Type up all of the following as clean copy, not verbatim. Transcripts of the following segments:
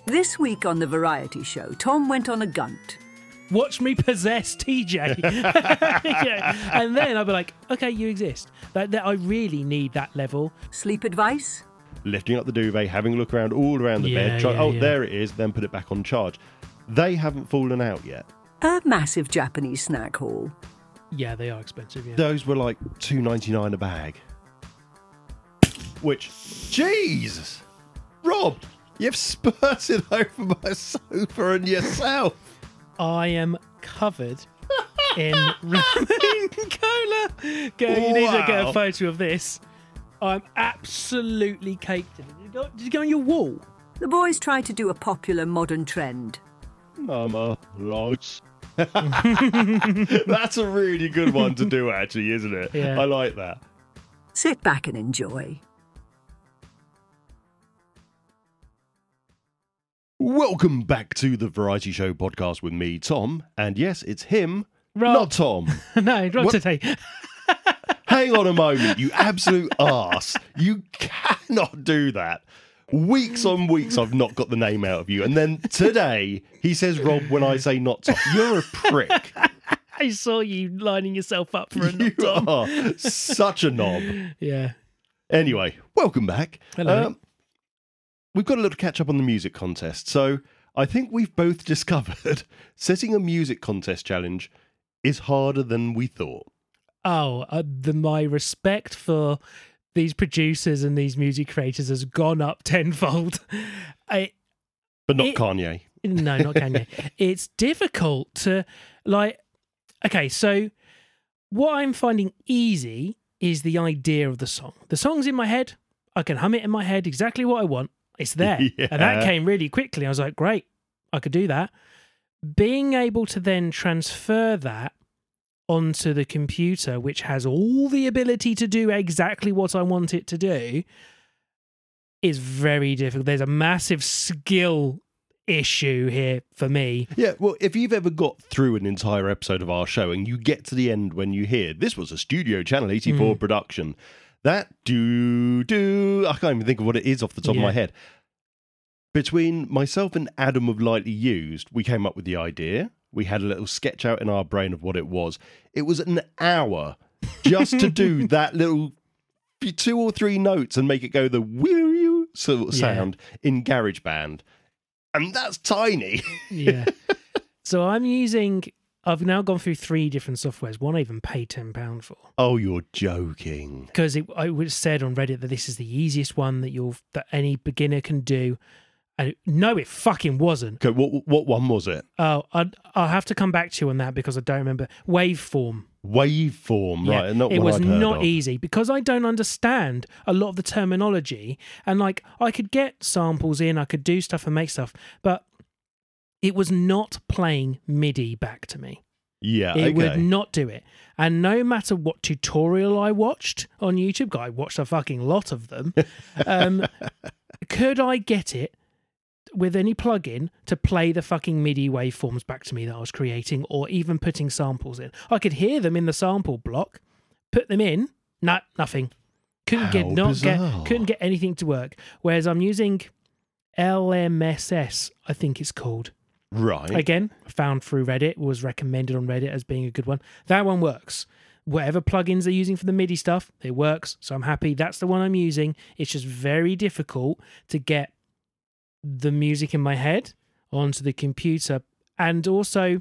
This week on The Variety Show, Tom went on a gunt. Watch me possess TJ. Yeah. And then I'll be like, okay, you exist. I really need that level. Sleep advice? Lifting up the duvet, having a look around all around the bed. There it is, then put it back on charge. They haven't fallen out yet. A massive Japanese snack haul. Yeah, they are expensive, yeah. Those were like $2.99 a bag. Which, Jesus! Rob, you've spurted over my sofa and yourself. I am covered in ramen cola. Girl, you need to get a photo of this. I'm absolutely caked in it. Did you go on your wall? The boys tried to do a popular modern trend. Mama likes. That's a really good one to do, actually, isn't it? Yeah. I like that. Sit back and enjoy. Welcome back to the Variety Show podcast with me, Tom. And yes, it's him, Rob. not Tom. No, Rob What? today. Hang on a moment, you absolute arse. You cannot do that. Weeks on weeks I've not got the name out of you. And then today, he says Rob when I say not Tom. You're a prick. I saw you lining yourself up for a You Tom. are such a knob. Yeah. Anyway, welcome back. Hello. We've got a little catch up on the music contest. So I think we've both discovered setting a music contest challenge is harder than we thought. Oh, my respect for these producers and these music creators has gone up tenfold. But not Kanye. No, not Kanye. It's difficult to, okay, so what I'm finding easy is the idea of the song. The song's in my head. I can hum it in my head exactly what I want. It's there. Yeah. And that came really quickly. I was like, great, I could do that. Being able to then transfer that onto the computer, which has all the ability to do exactly what I want it to do, is very difficult. There's a massive skill issue here for me. Yeah, well, if you've ever got through an entire episode of our show and you get to the end when you hear this was a Studio Channel 84 production, that I can't even think of what it is off the top of my head. Between myself and Adam of Lightly Used, we came up with the idea. We had a little sketch out in our brain of what it was. It was an hour just to do that little 2 or 3 notes and make it go the woo sort of sound in GarageBand. And that's tiny. Yeah. So I've now gone through 3 different softwares. One I even paid £10 for. Oh, you're joking. Because it was said on Reddit that this is the easiest one that any beginner can do. And no, it fucking wasn't. Okay, what one was it? Oh, I'll have to come back to you on that because I don't remember. Waveform. Waveform, right? Not it one was I'd heard not of. easy because I don't understand a lot of the terminology. And I could get samples in, I could do stuff and make stuff, but it was not playing MIDI back to me. Yeah, It would not do it. And no matter what tutorial I watched on YouTube, I watched a fucking lot of them, could I get it with any plugin to play the fucking MIDI waveforms back to me that I was creating or even putting samples in? I could hear them in the sample block, put them in, nothing. Couldn't get anything to work. Whereas I'm using LMSS, I think it's called. Right. Again, found through Reddit, was recommended on Reddit as being a good one. That one works. Whatever plugins they're using for the MIDI stuff, it works. So I'm happy. That's the one I'm using. It's just very difficult to get the music in my head onto the computer. And also,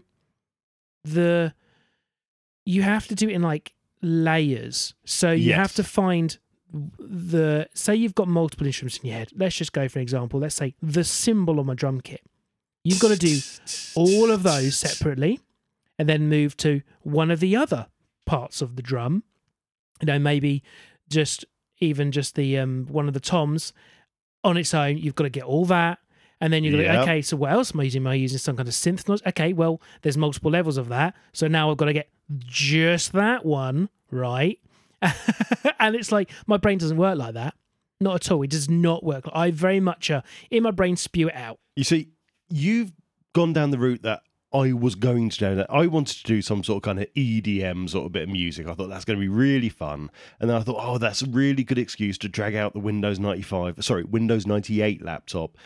you have to do it in layers. So you have to find say you've got multiple instruments in your head. Let's just go for an example. Let's say the cymbal on my drum kit. You've got to do all of those separately and then move to one of the other parts of the drum. Maybe just the one of the toms on its own. You've got to get all that. And then you're going, okay, so what else am I using? Am I using some kind of synth noise? Okay, well, there's multiple levels of that. So now I've got to get just that one, right? And it's like, my brain doesn't work like that. Not at all. It does not work. I very much, in my brain, spew it out. You see, you've gone down the route that I was going to do. That I wanted to do some sort of kind of EDM sort of bit of music. I thought that's going to be really fun. And then I thought, oh, that's a really good excuse to drag out the Windows 98 laptop,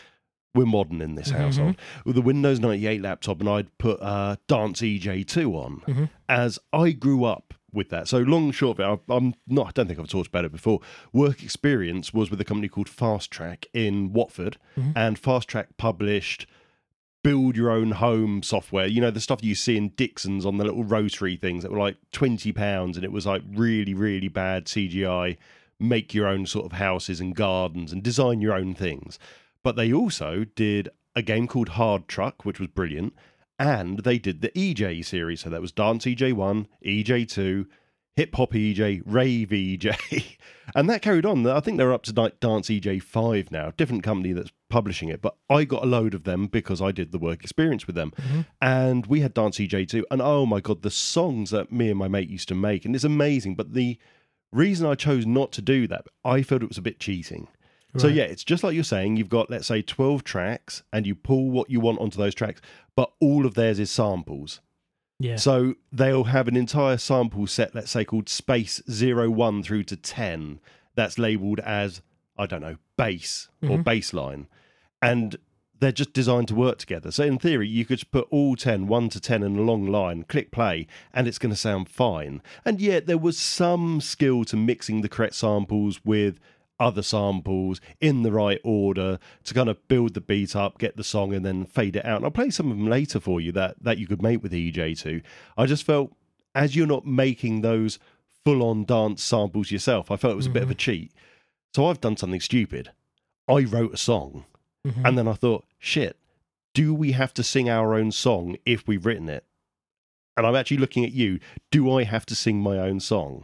we're modern in this household. With the Windows 98 laptop, and I'd put Dance EJ2 on, as I grew up with that. So long and short of it, I don't think I've talked about it before. Work experience was with a company called Fast Track in Watford, and Fast Track published build your own home software. You know, the stuff you see in Dixon's on the little rotary things that were like £20, and it was like really, really bad CGI, make your own sort of houses and gardens and design your own things. But they also did a game called Hard Truck, which was brilliant, and they did the EJ series. So that was Dance EJ1, EJ2, Hip Hop EJ, Rave EJ, and that carried on. I think they're up to Dance EJ5 now, different company that's publishing it, but I got a load of them because I did the work experience with them. And we had Dance EJ2, and oh my God, the songs that me and my mate used to make, and it's amazing. But the reason I chose not to do that, I felt it was a bit cheating. Right. So yeah, it's just like you're saying, you've got, let's say, 12 tracks, and you pull what you want onto those tracks, but all of theirs is samples. Yeah. So they'll have an entire sample set, let's say, called Space 01 through to 10, that's labelled as, I don't know, bass or baseline. And they're just designed to work together. So in theory, you could put all 10, 1 to 10 in a long line, click play, and it's going to sound fine. And yet there was some skill to mixing the correct samples with other samples in the right order to kind of build the beat up, get the song, and then fade it out. And I'll play some of them later for you that you could make with EJ2. I just felt, as you're not making those full-on dance samples yourself, I felt it was a bit of a cheat. So I've done something stupid. I wrote a song, and then I thought, shit, do we have to sing our own song if we've written it? And I'm actually looking at you. Do I have to sing my own song?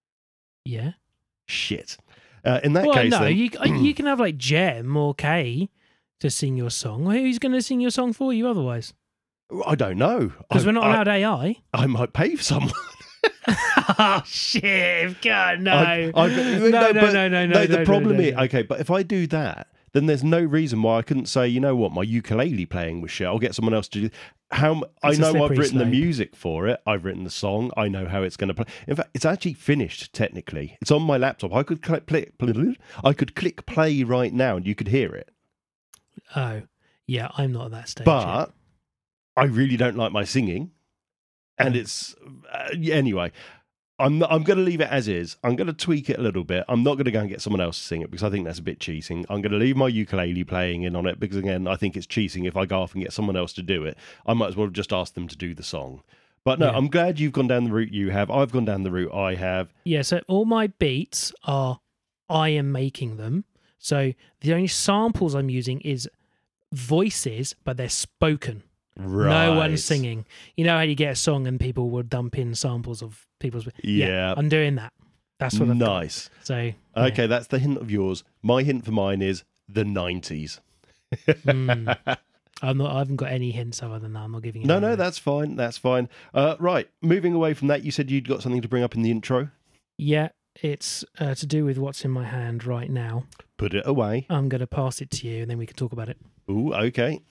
Yeah. Shit. In that case, no, then, you can have like Jem or Kay to sing your song. Who's going to sing your song for you otherwise? I don't know. Because we're not allowed AI. I might pay for someone. Oh, shit. God, no. No. The problem no. is, okay, but if I do that, then there's no reason why I couldn't say, you know what, my ukulele playing was shit. I'll get someone else to do. I know I've written the music for it. I've written the song. I know how it's going to play. In fact, it's actually finished technically. It's on my laptop. I could click play right now, and you could hear it. Oh, yeah, I'm not at that stage. But I really don't like my singing, and it's anyway. I'm going to leave it as is. I'm going to tweak it a little bit. I'm not going to go and get someone else to sing it because I think that's a bit cheating. I'm going to leave my ukulele playing in on it because, again, I think it's cheating if I go off and get someone else to do it. I might as well just ask them to do the song. But no, I'm glad you've gone down the route you have. I've gone down the route I have. Yeah, so all my beats are I am making them. So the only samples I'm using is voices, but they're spoken. Right. No one's singing. You know how you get a song and people will dump in samples of people's... Yeah. I'm doing that. That's what I've nice. got. So, okay, that's the hint of yours. My hint for mine is the 90s. I haven't got any hints other than that. I'm not giving you No, that's fine. That's fine. Right, moving away from that, you said you'd got something to bring up in the intro? Yeah, it's to do with what's in my hand right now. Put it away. I'm going to pass it to you and then we can talk about it. Ooh, okay.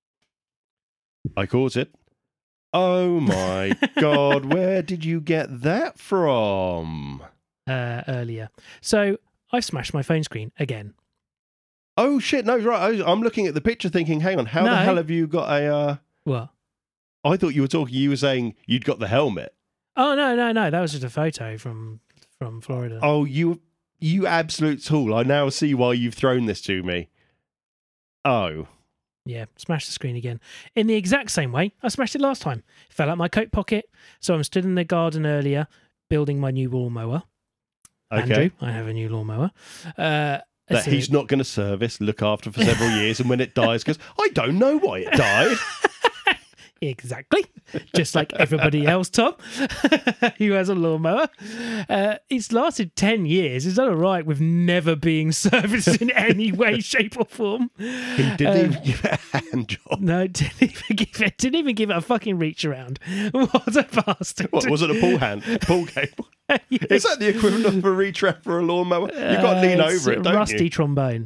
I caught it. Oh my God, where did you get that from? Earlier. So I've smashed my phone screen again. Oh shit, no, right. I'm looking at the picture thinking, hang on, how the hell have you got a... What? I thought you were saying you'd got the helmet. Oh, no. That was just a photo from Florida. Oh, you absolute tool. I now see why you've thrown this to me. Oh. Yeah, smashed the screen again. In the exact same way I smashed it last time. Fell out my coat pocket. So I'm stood in the garden earlier building my new lawnmower. Okay. Andrew, I have a new lawnmower. That he's not going to service, look after for several years, and when it dies, because I don't know why it died. Exactly. Just like everybody else, Tom, who has a lawnmower. It's lasted 10 years. It's done all right with never being serviced in any way, shape or form. He didn't even give it a hand job. No, didn't even give it a fucking reach around. What a bastard. What, was it a pull cable? Yes. Is that the equivalent of a reach around for a lawnmower? You've got to lean over it, don't you? Rusty trombone.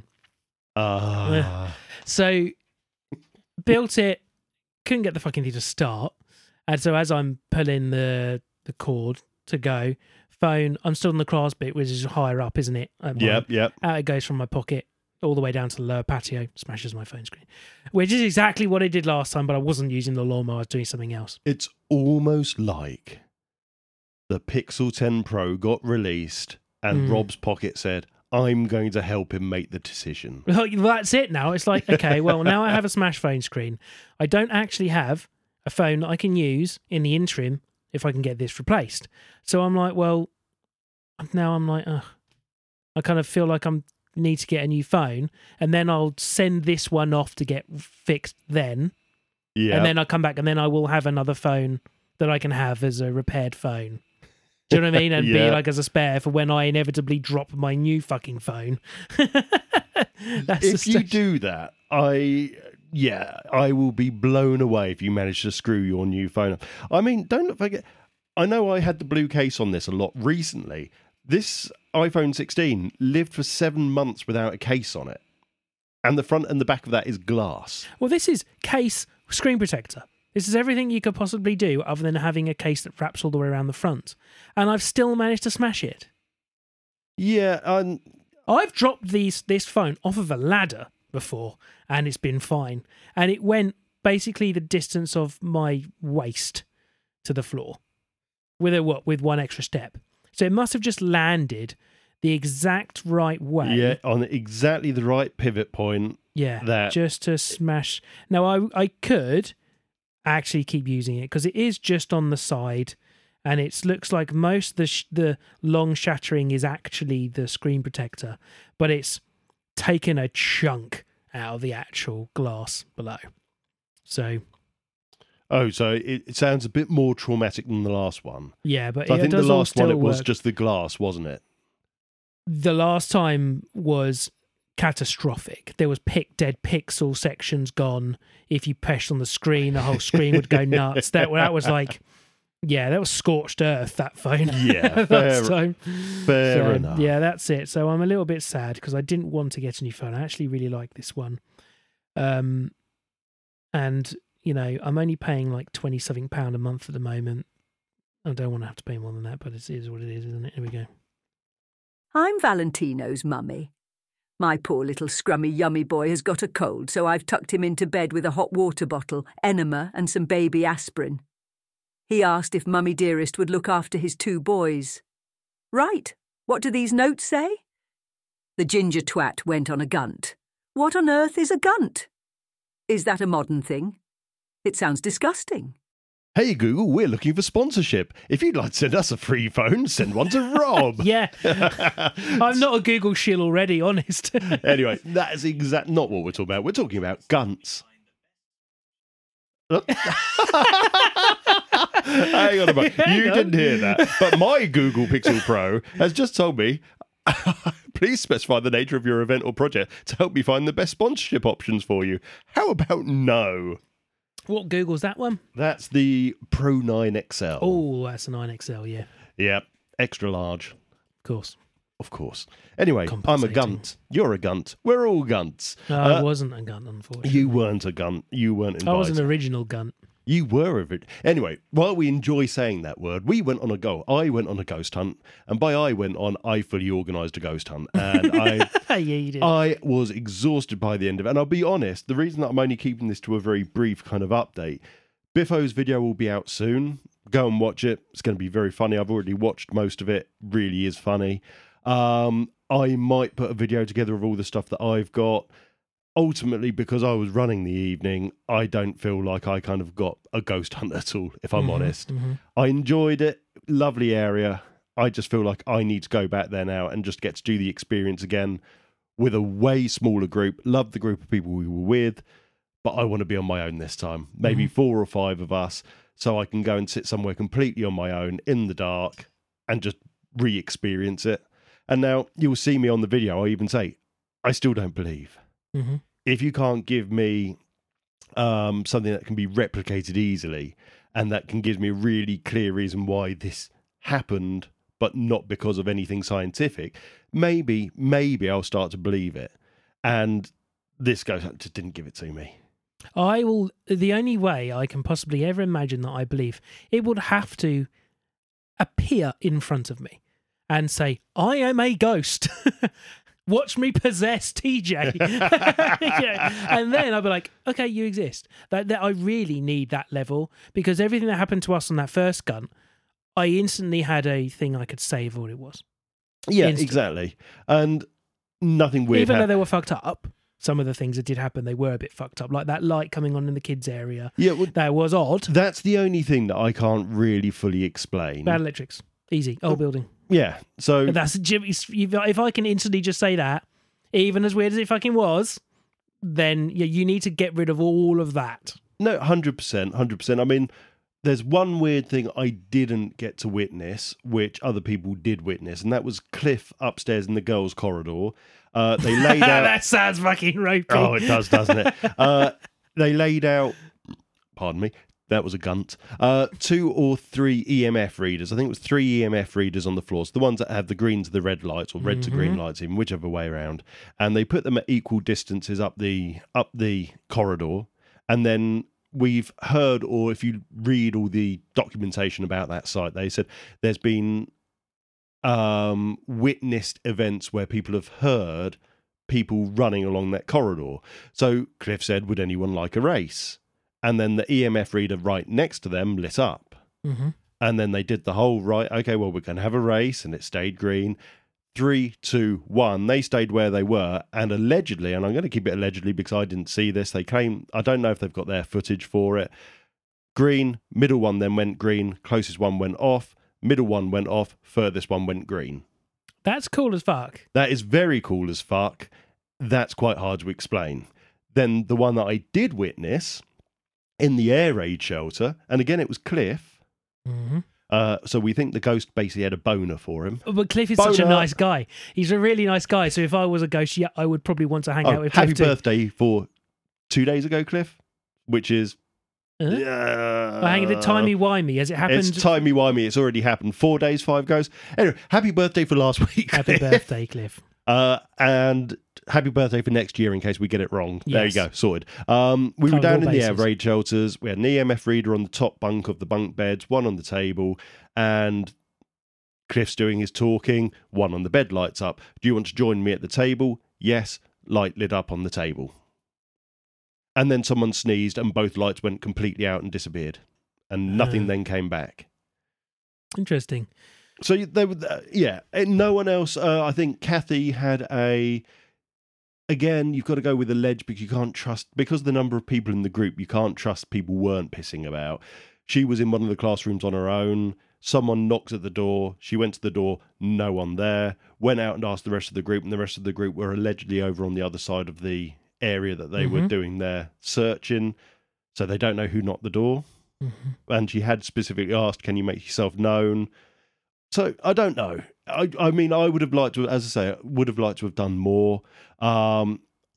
So, built it. Couldn't get the fucking thing to start. And so as I'm pulling the cord to go, phone, I'm still on the class bit, which is higher up, isn't it? Yep. Out it goes from my pocket. all the way down to the lower patio, smashes my phone screen, which is exactly what I did last time, but I wasn't using the lawnmower, I was doing something else. It's almost like the Pixel 10 Pro got released and Rob's pocket said, I'm going to help him make the decision. Well, that's it now. It's like, okay, well, now I have a smash phone screen. I don't actually have a phone that I can use in the interim if I can get this replaced. So I'm like, well, now I'm like, I kind of feel like I need to get a new phone, and then I'll send this one off to get fixed then. Yeah. And then I'll come back, and then I will have another phone that I can have as a repaired phone. Do you know what I mean? And be like as a spare for when I inevitably drop my new fucking phone. If you do that, I will be blown away if you manage to screw your new phone up. I mean, don't forget, I know I had the blue case on this a lot recently. This iPhone 16 lived for 7 months without a case on it. And the front and the back of that is glass. Well, this is case screen protector. This is everything you could possibly do other than having a case that wraps all the way around the front. And I've still managed to smash it. Yeah. I've dropped this phone off of a ladder before, and it's been fine. And it went basically the distance of my waist to the floor with one extra step. So it must have just landed the exact right way. Yeah, on exactly the right pivot point. Yeah, just to smash. Now, I could actually keep using it because it is just on the side, and it looks like most the long shattering is actually the screen protector, but it's taken a chunk out of the actual glass below. So it sounds a bit more traumatic than the last one. Yeah, but so I think the last one, it was work. just the glass, wasn't it? The last time was catastrophic. There was dead pixel sections gone. If you pressed on the screen, the whole screen would go nuts. That was like, yeah, that was scorched earth, that phone. Yeah, fair enough. Yeah, that's it. So I'm a little bit sad because I didn't want to get a new phone. I actually really like this one. And, you know, I'm only paying like £20-something a month at the moment. I don't want to have to pay more than that, but it is what it is, isn't it? Here we go. I'm Valentino's mummy. My poor little scrummy yummy boy has got a cold, so I've tucked him into bed with a hot water bottle, enema and some baby aspirin. He asked if Mummy Dearest would look after his 2 boys. Right, what do these notes say? The ginger twat went on a gunt. What on earth is a gunt? Is that a modern thing? It sounds disgusting. Hey Google, we're looking for sponsorship. If you'd like to send us a free phone, send one to Rob. Yeah. I'm not a Google shill already, honest. Anyway, that is not what we're talking about. We're talking about gunts. Hang on a moment. You didn't hear that. But my Google Pixel Pro has just told me, please specify the nature of your event or project to help me find the best sponsorship options for you. How about no? What Google's that one? That's the Pro 9 XL. Oh, that's a 9 XL, yeah. Yeah, extra large. Of course. Anyway, I'm a gunt. You're a gunt. We're all gunts. No, I wasn't a gunt, unfortunately. You weren't a gunt. You weren't invited. I was an original gunt. You were anyway. While we enjoy saying that word, I went on a ghost hunt, and by I fully organised a ghost hunt, and yeah, you did. I was exhausted by the end of it. And I'll be honest, the reason that I'm only keeping this to a very brief kind of update, Biffo's video will be out soon. Go and watch it. It's going to be very funny. I've already watched most of it. Really is funny. I might put a video together of all the stuff that I've got. Ultimately, because I was running the evening, I don't feel like I kind of got a ghost hunt at all, if I'm honest. Mm-hmm. I enjoyed it. Lovely area. I just feel like I need to go back there now and just get to do the experience again with a way smaller group. Love the group of people we were with, but I want to be on my own this time. Maybe 4 or 5 of us, so I can go and sit somewhere completely on my own in the dark and just re-experience it. And now you'll see me on the video. I even say, I still don't believe. Mm-hmm. If you can't give me something that can be replicated easily and that can give me a really clear reason why this happened, but not because of anything scientific, maybe I'll start to believe it. And this guy just didn't give it to me. The only way I can possibly ever imagine that I believe, it would have to appear in front of me and say, I am a ghost. Watch me possess TJ. Yeah. And then I'll be like, okay, you exist. That I really need that level, because everything that happened to us on that first gun, I instantly had a thing I could save what it was. Yeah, Instantly. exactly. And nothing weird Even though they were fucked up, some of the things that did happen, they were a bit fucked up. Like that light coming on in the kids' area. Yeah, well, that was odd. That's the only thing that I can't really fully explain. Bad electrics. Easy. Old building. Yeah, so... That's if I can instantly just say that, even as weird as it fucking was, then you need to get rid of all of that. No, 100%. I mean, there's one weird thing I didn't get to witness, which other people did witness, and that was Cliff upstairs in the girls' corridor. They laid out... That sounds fucking ropey. Oh, it does, doesn't it? They laid out... Pardon me. That was a gunt. 2 or 3 EMF readers. I think it was 3 EMF readers on the floor. So the ones that have the green to the red lights, or red to green lights, even whichever way around. And they put them at equal distances up the corridor. And then we've heard, or if you read all the documentation about that site, they said there's been witnessed events where people have heard people running along that corridor. So Cliff said, would anyone like a race? And then the EMF reader right next to them lit up. Mm-hmm. And then they did the whole, right, okay, well, we're going to have a race, and it stayed green. 3, 2, 1, they stayed where they were, and allegedly, and I'm going to keep it allegedly because I didn't see this, they claim, I don't know if they've got their footage for it, green, middle one then went green, closest one went off, middle one went off, furthest one went green. That's cool as fuck. That is very cool as fuck. That's quite hard to explain. Then the one that I did witness... in the air raid shelter, and again it was Cliff. Mm-hmm. So we think the ghost basically had a boner for him. But Cliff is such a nice guy. He's a really nice guy. So if I was a ghost, yeah, I would probably want to hang out with Cliff. Happy birthday for 2 days ago, Cliff, which is... hang on, timey-wimey, as it happened. It's timey-wimey. It's already happened. 4 days, 5 goes. Anyway, happy birthday for last week, Cliff. Happy birthday, Cliff. And happy birthday for next year in case we get it wrong. Yes. There you go, sorted. We were down in the air raid shelters. We had an EMF reader on the top bunk of the bunk beds, one on the table, and Cliff's doing his talking, one on the bed lights up. Do you want to join me at the table? Yes, light lit up on the table. And then someone sneezed and both lights went completely out and disappeared. And nothing then came back. Interesting. So they were, no one else. I think Kathy had again, you've got to go with the ledge because you can't trust, because of the number of people in the group, you can't trust people weren't pissing about. She was in one of the classrooms on her own. Someone knocked at the door. She went to the door, no one there. Went out and asked the rest of the group, and the rest of the group were allegedly over on the other side of the area that they were doing their searching. So they don't know who knocked the door. Mm-hmm. And she had specifically asked, can you make yourself known? So I don't know. I mean, I would have liked to, as I say, would have liked to have done more. Off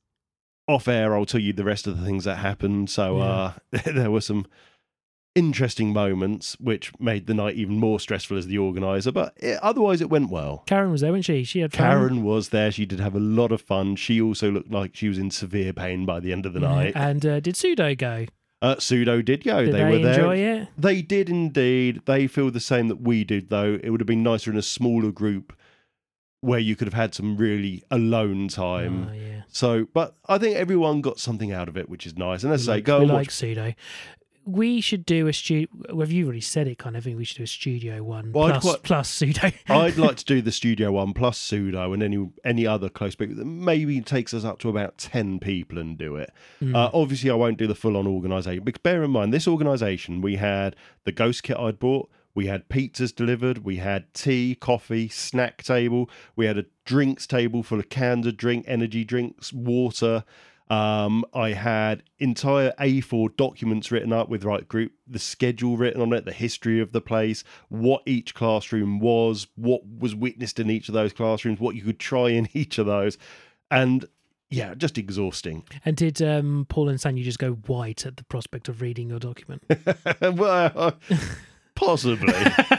air, I'll tell you the rest of the things that happened. So there were some interesting moments which made the night even more stressful as the organizer, but otherwise it went well. Karen was there, wasn't she? She had fun. Karen was there. She did have a lot of fun. She also looked like she was in severe pain by the end of the night. And did Pseudo go? Pseudo did go. Did they were there. Enjoy it? They did indeed. They feel the same that we did, though. It would have been nicer in a smaller group where you could have had some really alone time. Oh, yeah. So, but I think everyone got something out of it, which is nice. And as I say, go we and like watch. Pseudo. We should do a studio. Well, you've already said it, kind of. I think we should do a Studio One plus Pseudo. I'd like to do the Studio One plus Pseudo and any other close people that maybe takes us up to about 10 people and do it. Obviously, I won't do the full-on organisation. Because bear in mind, this organisation, we had the ghost kit I'd bought. We had pizzas delivered. We had tea, coffee, snack table. We had a drinks table full of canned drink, energy drinks, water. I had entire A4 documents written up with the schedule written on it, the history of the place, what each classroom was, what was witnessed in each of those classrooms, what you could try in each of those. And yeah, just exhausting. And did Paul and Sanyu just go white at the prospect of reading your document? Well, possibly.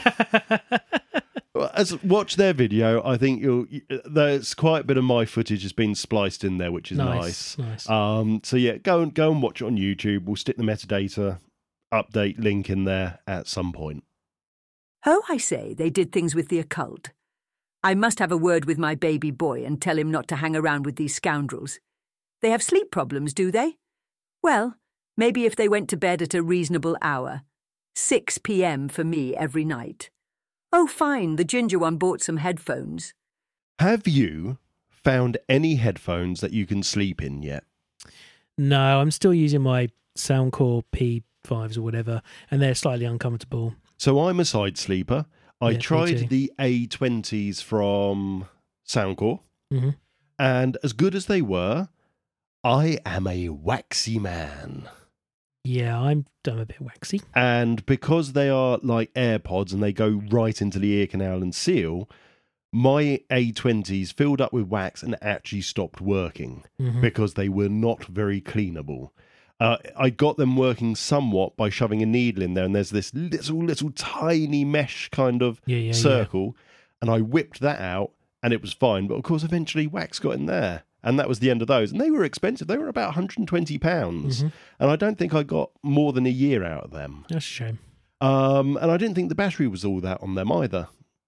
Watch their video. I think there's quite a bit of my footage has been spliced in there, which is nice. So yeah, go and watch it on YouTube. We'll stick the metadata update link in there at some point. Oh, I say, they did things with the occult. I must have a word with my baby boy and tell him not to hang around with these scoundrels. They have sleep problems, do they? Well, maybe if they went to bed at a reasonable hour. 6 p.m. for me every night. Oh, fine, the ginger one bought some headphones. Have you found any headphones that you can sleep in yet? No, I'm still using my Soundcore P5s or whatever, and they're slightly uncomfortable. So I'm a side sleeper. I Yeah, me tried too. the A20s from Soundcore, Mhm. and as good as they were, I am a waxy man. Yeah, I'm a bit waxy. And because they are like AirPods and they go right into the ear canal and seal, my A20s filled up with wax and actually stopped working Mhm. because they were not very cleanable. I got them working somewhat by shoving a needle in there, and there's this little tiny mesh kind of Yeah. circle, and I whipped that out and it was fine. But of course, eventually wax got in there, and that was the end of those. And they were expensive. They were about £120, Mhm. and I don't think I got more than a year out of them. That's a shame. And I didn't think the battery was all that on them either.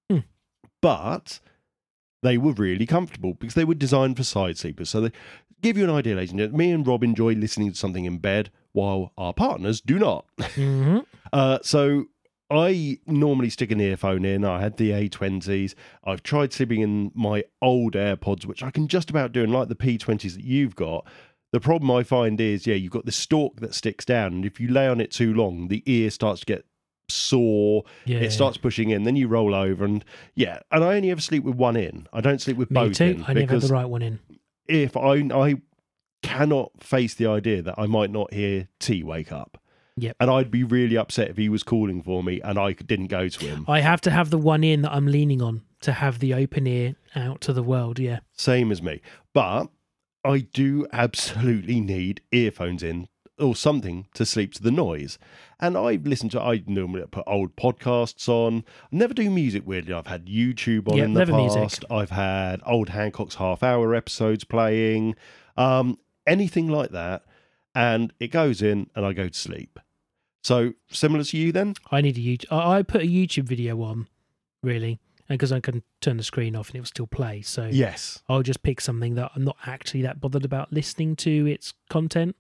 But they were really comfortable because they were designed for side sleepers. So they give you an idea, ladies and gentlemen. Me and Rob enjoy listening to something in bed while our partners do not. Mhm. So I normally stick an earphone in. I had the A20s. I've tried sleeping in my old AirPods, which I can just about do, and like the P20s that you've got. The problem I find is, you've got this stalk that sticks down, and if you lay on it too long, the ear starts to get sore. Yeah. It starts pushing in, then you roll over, and I only ever sleep with one in. I don't sleep with Me both too. in I never had because the right one in. if I cannot face the idea that I might not hear T wake up. Yep. And I'd be really upset if he was calling for me and I didn't go to him. I have to have the one in that I'm leaning on to have the open ear out to the world. Yeah. Same as me. But I do absolutely need earphones in or something to sleep to the noise. And I normally put old podcasts on. I never do music, weirdly. I've had YouTube on in the never past. music. I've had old Hancock's half-hour episodes playing. Anything like that. And it goes in and I go to sleep. So similar to you then? I need a YouTube. I put a YouTube video on, really, because I can turn the screen off and it will still play. So Yes. I'll just pick something that I'm not actually that bothered about listening to its content,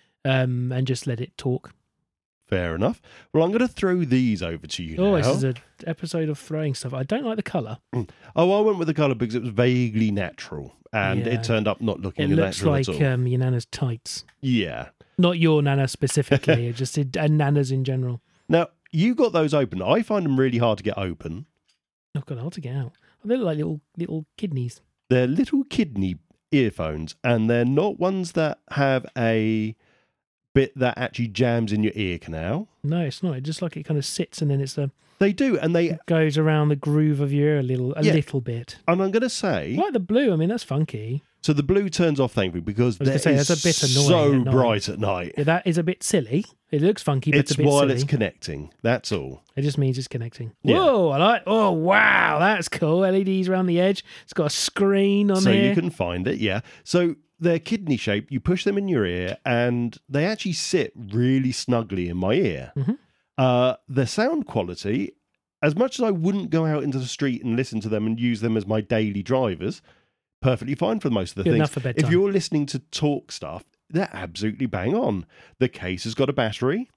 and just let it talk. Fair enough. Well, I'm going to throw these over to you now. Oh, this is an episode of throwing stuff. I don't like the colour. Oh, I went with the colour because it was vaguely natural, and Yeah. it turned up not looking It looks natural like at all. your nana's tights. Yeah. Not your nana specifically, just and nanas in general. Now, you got those open. I find them really hard to get open. Oh god, hard to get out. They look like little kidneys. They're little kidney earphones, and they're not ones that have a bit that actually jams in your ear canal. No, it's not. It just like it kind of sits and then They do, and it goes around the groove of your ear a little bit. And I'm going to say, I like the blue. I mean, that's funky. so the blue turns off, thankfully, because I was that gonna is say, that's a bit so annoying at night. bright at night. Yeah, that is a bit silly. It looks funky, but it's It's a bit while silly. it's connecting. That's all. It just means it's connecting. Yeah. Whoa, I like. Oh wow, that's cool. LEDs around the edge. It's got a screen on So here. you can find it, yeah. So they're kidney shaped. You push them in your ear, and they actually sit really snugly in my ear. Mhm. The sound quality, as much as I wouldn't go out into the street and listen to them and use them as my daily drivers, perfectly fine for most of the Good things. enough for bedtime. If you're listening to talk stuff, they're absolutely bang on. The case has got a battery.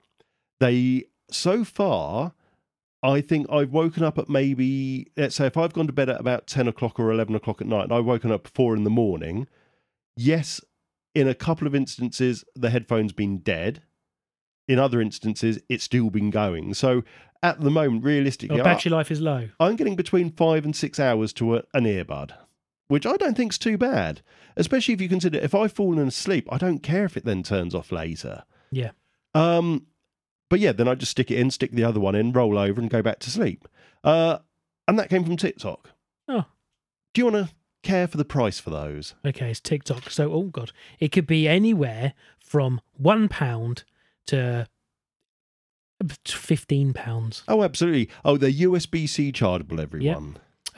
So far, I think I've woken up at maybe, let's say if I've gone to bed at about 10 o'clock or 11 o'clock at night and I've woken up at 4 in the morning, yes, in a couple of instances, the headphone's been dead. In other instances, it's still been going. So at the moment, realistically, battery life is low. I'm getting between 5 and 6 hours to an earbud, which I don't think's too bad, especially if you consider if I've fallen asleep, I don't care if it then turns off later. Yeah. But yeah, then I just stick it in, stick the other one in, roll over and go back to sleep. And that came from TikTok. Oh. Do you want to care for the price for those? Okay, it's TikTok. So, oh god, it could be anywhere from £1 to £15. Oh, absolutely. Oh, they're USB-C chargeable, everyone.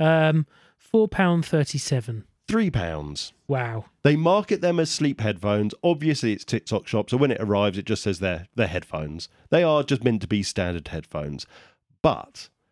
£4.37. £3. Wow. They market them as sleep headphones. Obviously, it's TikTok shop, so when it arrives, it just says they're headphones. They are just meant to be standard headphones. But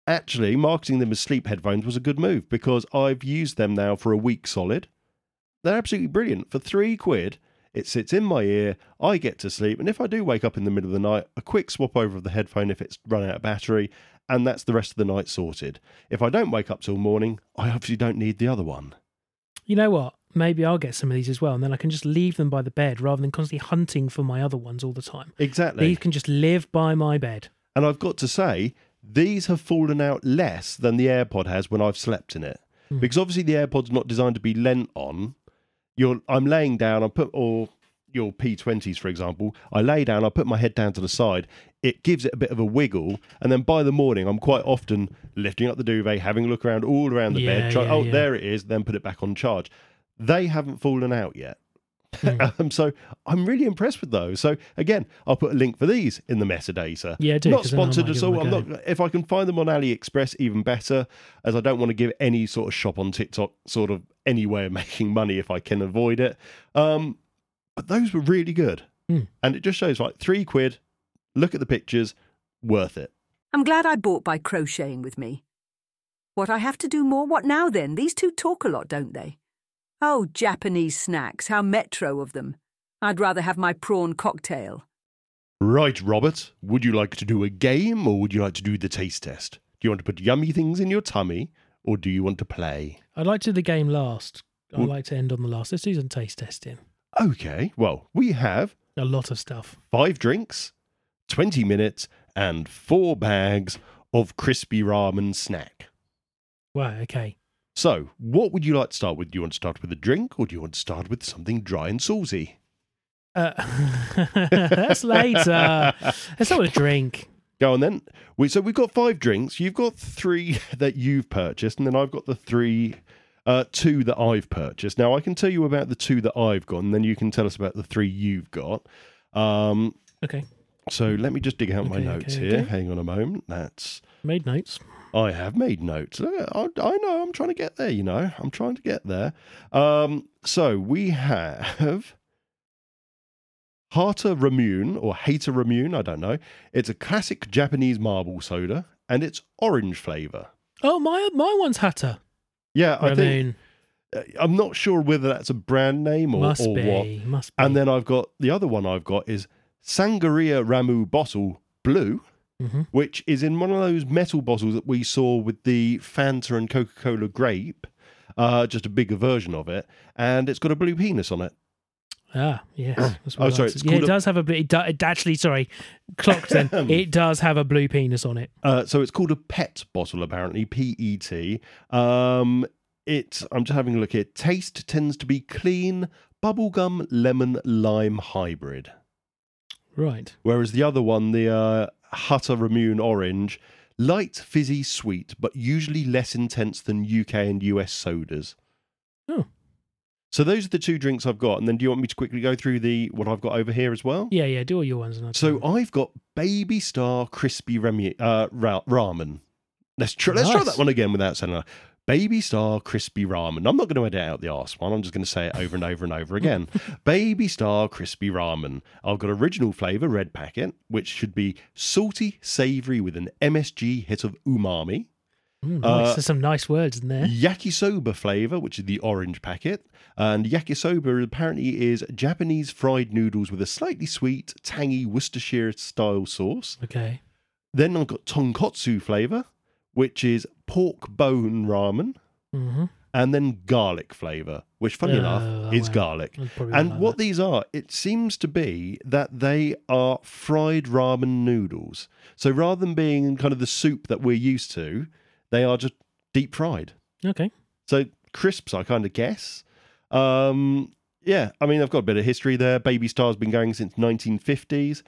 actually, marketing them as sleep headphones was a good move because I've used them now for a week solid. They're absolutely brilliant. For £3, it sits in my ear, I get to sleep, and if I do wake up in the middle of the night, a quick swap over of the headphone if it's run out of battery, and that's the rest of the night sorted. If I don't wake up till morning, I obviously don't need the other one. You know what? Maybe I'll get some of these as well, and then I can just leave them by the bed rather than constantly hunting for my other ones all the time. Exactly. These can just live by my bed. And I've got to say, these have fallen out less than the AirPod has when I've slept in it. Because obviously the AirPod's not designed to be leant on. I'm laying down, or your P20s, for example, I lay down, I put my head down to the side, it gives it a bit of a wiggle, and then by the morning, I'm quite often lifting up the duvet, having a look around all around the bed, there it is, then put it back on charge. They haven't fallen out yet. So I'm really impressed with those. So again, I'll put a link for these in the metadata. Yeah, do. Not sponsored at all. If I can find them on AliExpress, even better, as I don't want to give any sort of shop on TikTok sort of any way of making money if I can avoid it. But those were really good. And it just shows like £3, look at the pictures, worth it. I'm glad I bought by crocheting with me. What I have to do more? What now then? These two talk a lot, don't they? Oh, Japanese snacks, how metro of them. I'd rather have my prawn cocktail. Right, Robert. Would you like to do a game or would you like to do the taste test? Do you want to put yummy things in your tummy or do you want to play? I'd like to do the game last. I'd like to end on the last. Let's do some taste testing. Okay, well, we have a lot of stuff. 5 drinks, 20 minutes, and 4 bags of crispy ramen snack. Wow, okay. So, what would you like to start with? Do you want to start with a drink or do you want to start with something dry and saucy? That's later. Let's start with a drink. Go on then. So we've got 5 drinks. You've got 3 that you've purchased, and then I've got the 2 that I've purchased. Now, I can tell you about the 2 that I've got, and then you can tell us about the 3 you've got. Okay. So let me just dig out my notes here. Okay. Hang on a moment. Made notes. I have made notes. I know. I'm trying to get there, I'm trying to get there. So we have Hata Ramune, or Hata Ramune, I don't know. It's a classic Japanese marble soda, and it's orange flavour. Oh, my one's Hata. Yeah, I think. I'm not sure whether that's a brand name or what. Must be. And then the other one I've got is Sangria Ramu Bottle Blue, which is in one of those metal bottles that we saw with the Fanta and Coca-Cola grape, just a bigger version of it, and it's got a blue penis on it. Ah, yes. That's sorry. It does have a blue... clocked then. It does have a blue penis on it. So it's called a PET bottle, apparently, PET. I'm just having a look here. Taste tends to be clean, bubblegum, lemon, lime hybrid. Right. Whereas the other one, the Hata Ramune Orange, light, fizzy, sweet, but usually less intense than UK and US sodas. Oh. So those are the 2 drinks I've got. And then do you want me to quickly go through what I've got over here as well? Yeah, do all your ones. So I've got Baby Star Crispy Ramen. Let's try that one again without saying that. Baby Star Crispy Ramen. I'm not going to edit out the arse one. I'm just going to say it over and over and over again. Baby Star Crispy Ramen. I've got original flavour, red packet, which should be salty, savoury with an MSG hit of umami. Nice. There's some nice words in there. Yakisoba flavour, which is the orange packet. And yakisoba apparently is Japanese fried noodles with a slightly sweet, tangy Worcestershire style sauce. Okay. Then I've got tonkotsu flavour, which is pork bone ramen. And then garlic flavour, which, funny enough, is garlic. And what these are, it seems to be that they are fried ramen noodles. So rather than being kind of the soup that we're used to, they are just deep fried. Okay. So crisps, I kind of guess. Yeah, I mean, I've got a bit of history there. Baby Star's been going since 1950s.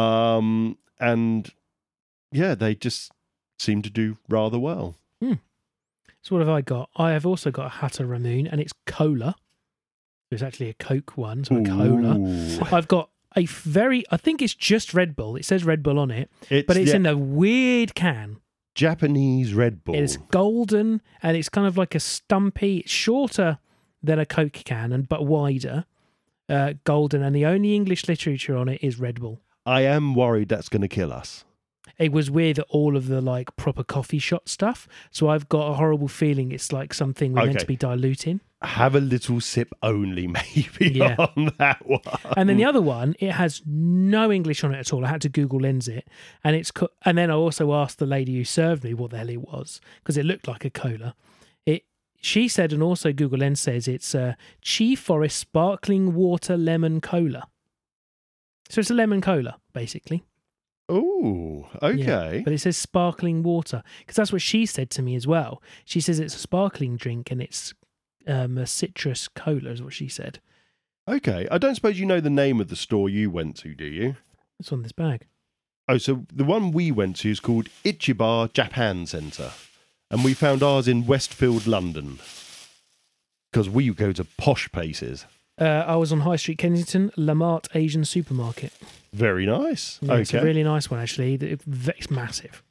And yeah, they just seem to do rather well. So what have I got? I have also got a Hata Ramune, and it's cola. It's actually a Coke one, so a cola. I've got I think it's just Red Bull. It says Red Bull on it, but it's in a weird can. Japanese Red Bull. It's golden, and it's kind of like a stumpy. It's shorter than a Coke can, but wider. Golden, and the only English literature on it is Red Bull. I am worried that's going to kill us. it was with all of the like proper coffee shop stuff. So I've got a horrible feeling it's like something we're meant to be diluting. Have a little sip only, maybe, on that one. And then the other one, it has no English on it at all. I had to Google Lens it, and and then I also asked the lady who served me what the hell it was because it looked like a cola. She said, and also Google Lens says it's Chi Forest Sparkling Water Lemon Cola. So it's a lemon cola, basically. Oh, okay. Yeah, but it says sparkling water because that's what she said to me as well. She says it's a sparkling drink and it's a citrus cola is what she said. Okay. I don't suppose you know the name of the store you went to, do you? It's on this bag. Oh, so the one we went to is called Ichiba Japan Centre. And we found ours in Westfield, London. Because we go to posh places. I was on High Street, Kensington, Lamart Asian Supermarket. Very nice. Yeah, okay. It's a really nice one, actually. It's massive.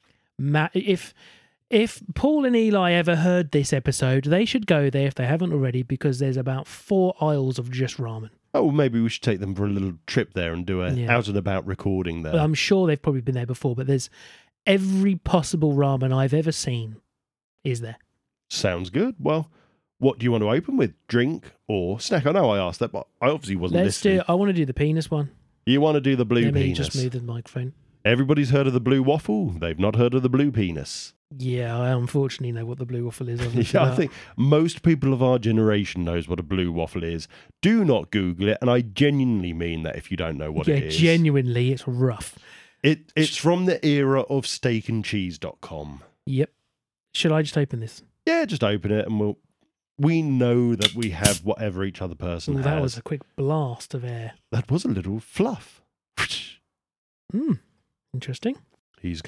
If Paul and Eli ever heard this episode, they should go there if they haven't already, because there's about 4 aisles of just ramen. Oh, maybe we should take them for a little trip there and do a out and about recording there. Well, I'm sure they've probably been there before, but there's every possible ramen I've ever seen is there. Sounds good. Well, what do you want to open with? Drink or snack? I know I asked that, but I obviously wasn't listening. I want to do the penis one. You want to do the blue penis? Let me just move the microphone. Everybody's heard of the blue waffle. They've not heard of the blue penis. Yeah, I unfortunately know what the blue waffle is. I think most people of our generation knows what a blue waffle is. Do not Google it, and I genuinely mean that if you don't know what it is. Yeah, genuinely, it's rough. It's from the era of steakandcheese.com. Yep. Should I just open this? Yeah, just open it, and we know that we have whatever each other person has. That was a quick blast of air. That was a little fluff. Interesting. He's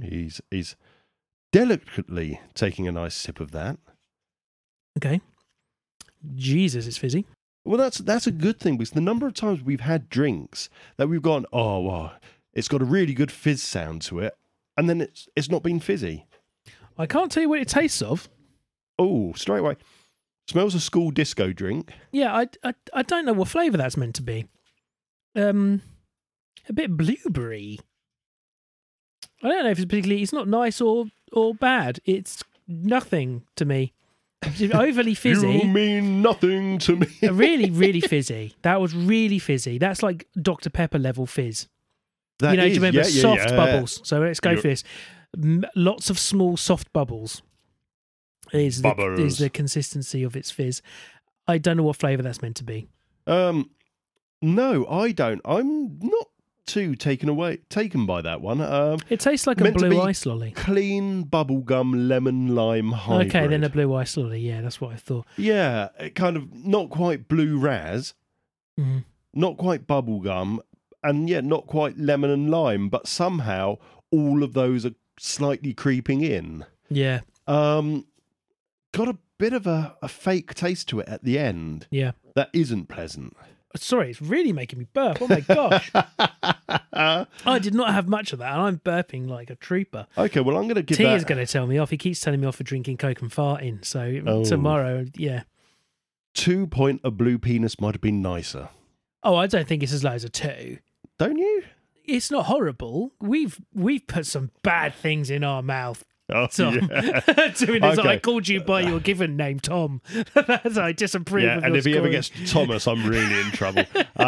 delicately taking a nice sip of that. Okay. Jesus, it's fizzy. Well, that's a good thing, because the number of times we've had drinks that we've gone, oh, wow, it's got a really good fizz sound to it, and then it's not been fizzy. I can't tell you what it tastes of. Oh, straight away. Smells a school disco drink. Yeah, I don't know what flavour that's meant to be. A bit blueberry. I don't know if it's not nice or bad. It's nothing to me. Overly fizzy. You mean nothing to me. Really, really fizzy. That was really fizzy. That's like Dr. Pepper level fizz. That do you remember soft yeah. bubbles? So let's go for this. Lots of small soft bubbles is the consistency of its fizz. I don't know what flavour that's meant to be. No, I don't. I'm not too taken by that one. It tastes like a blue ice lolly. Clean bubblegum lemon lime hybrid. Okay, then a blue ice lolly. Yeah, that's what I thought. Yeah, it kind of not quite blue raz, not quite bubblegum, and not quite lemon and lime, but somehow all of those are slightly creeping in. Yeah. Got a bit of a fake taste to it at the end. Yeah. That isn't pleasant. Sorry, it's really making me burp. Oh my gosh. I did not have much of that, and I'm burping like a trooper. Okay, well, I'm going to give T is going to tell me off. He keeps telling me off for drinking Coke and farting. So tomorrow, 2 point a blue penis might have been nicer. Oh, I don't think it's as low as a 2. Don't you? It's not horrible. We've put some bad things in our mouth. Oh, Tom. yeah. Doing this, I called you by your given name, Tom. That's I disapprove. Yeah, of and your if he ever scoring. gets Thomas, I'm really in trouble.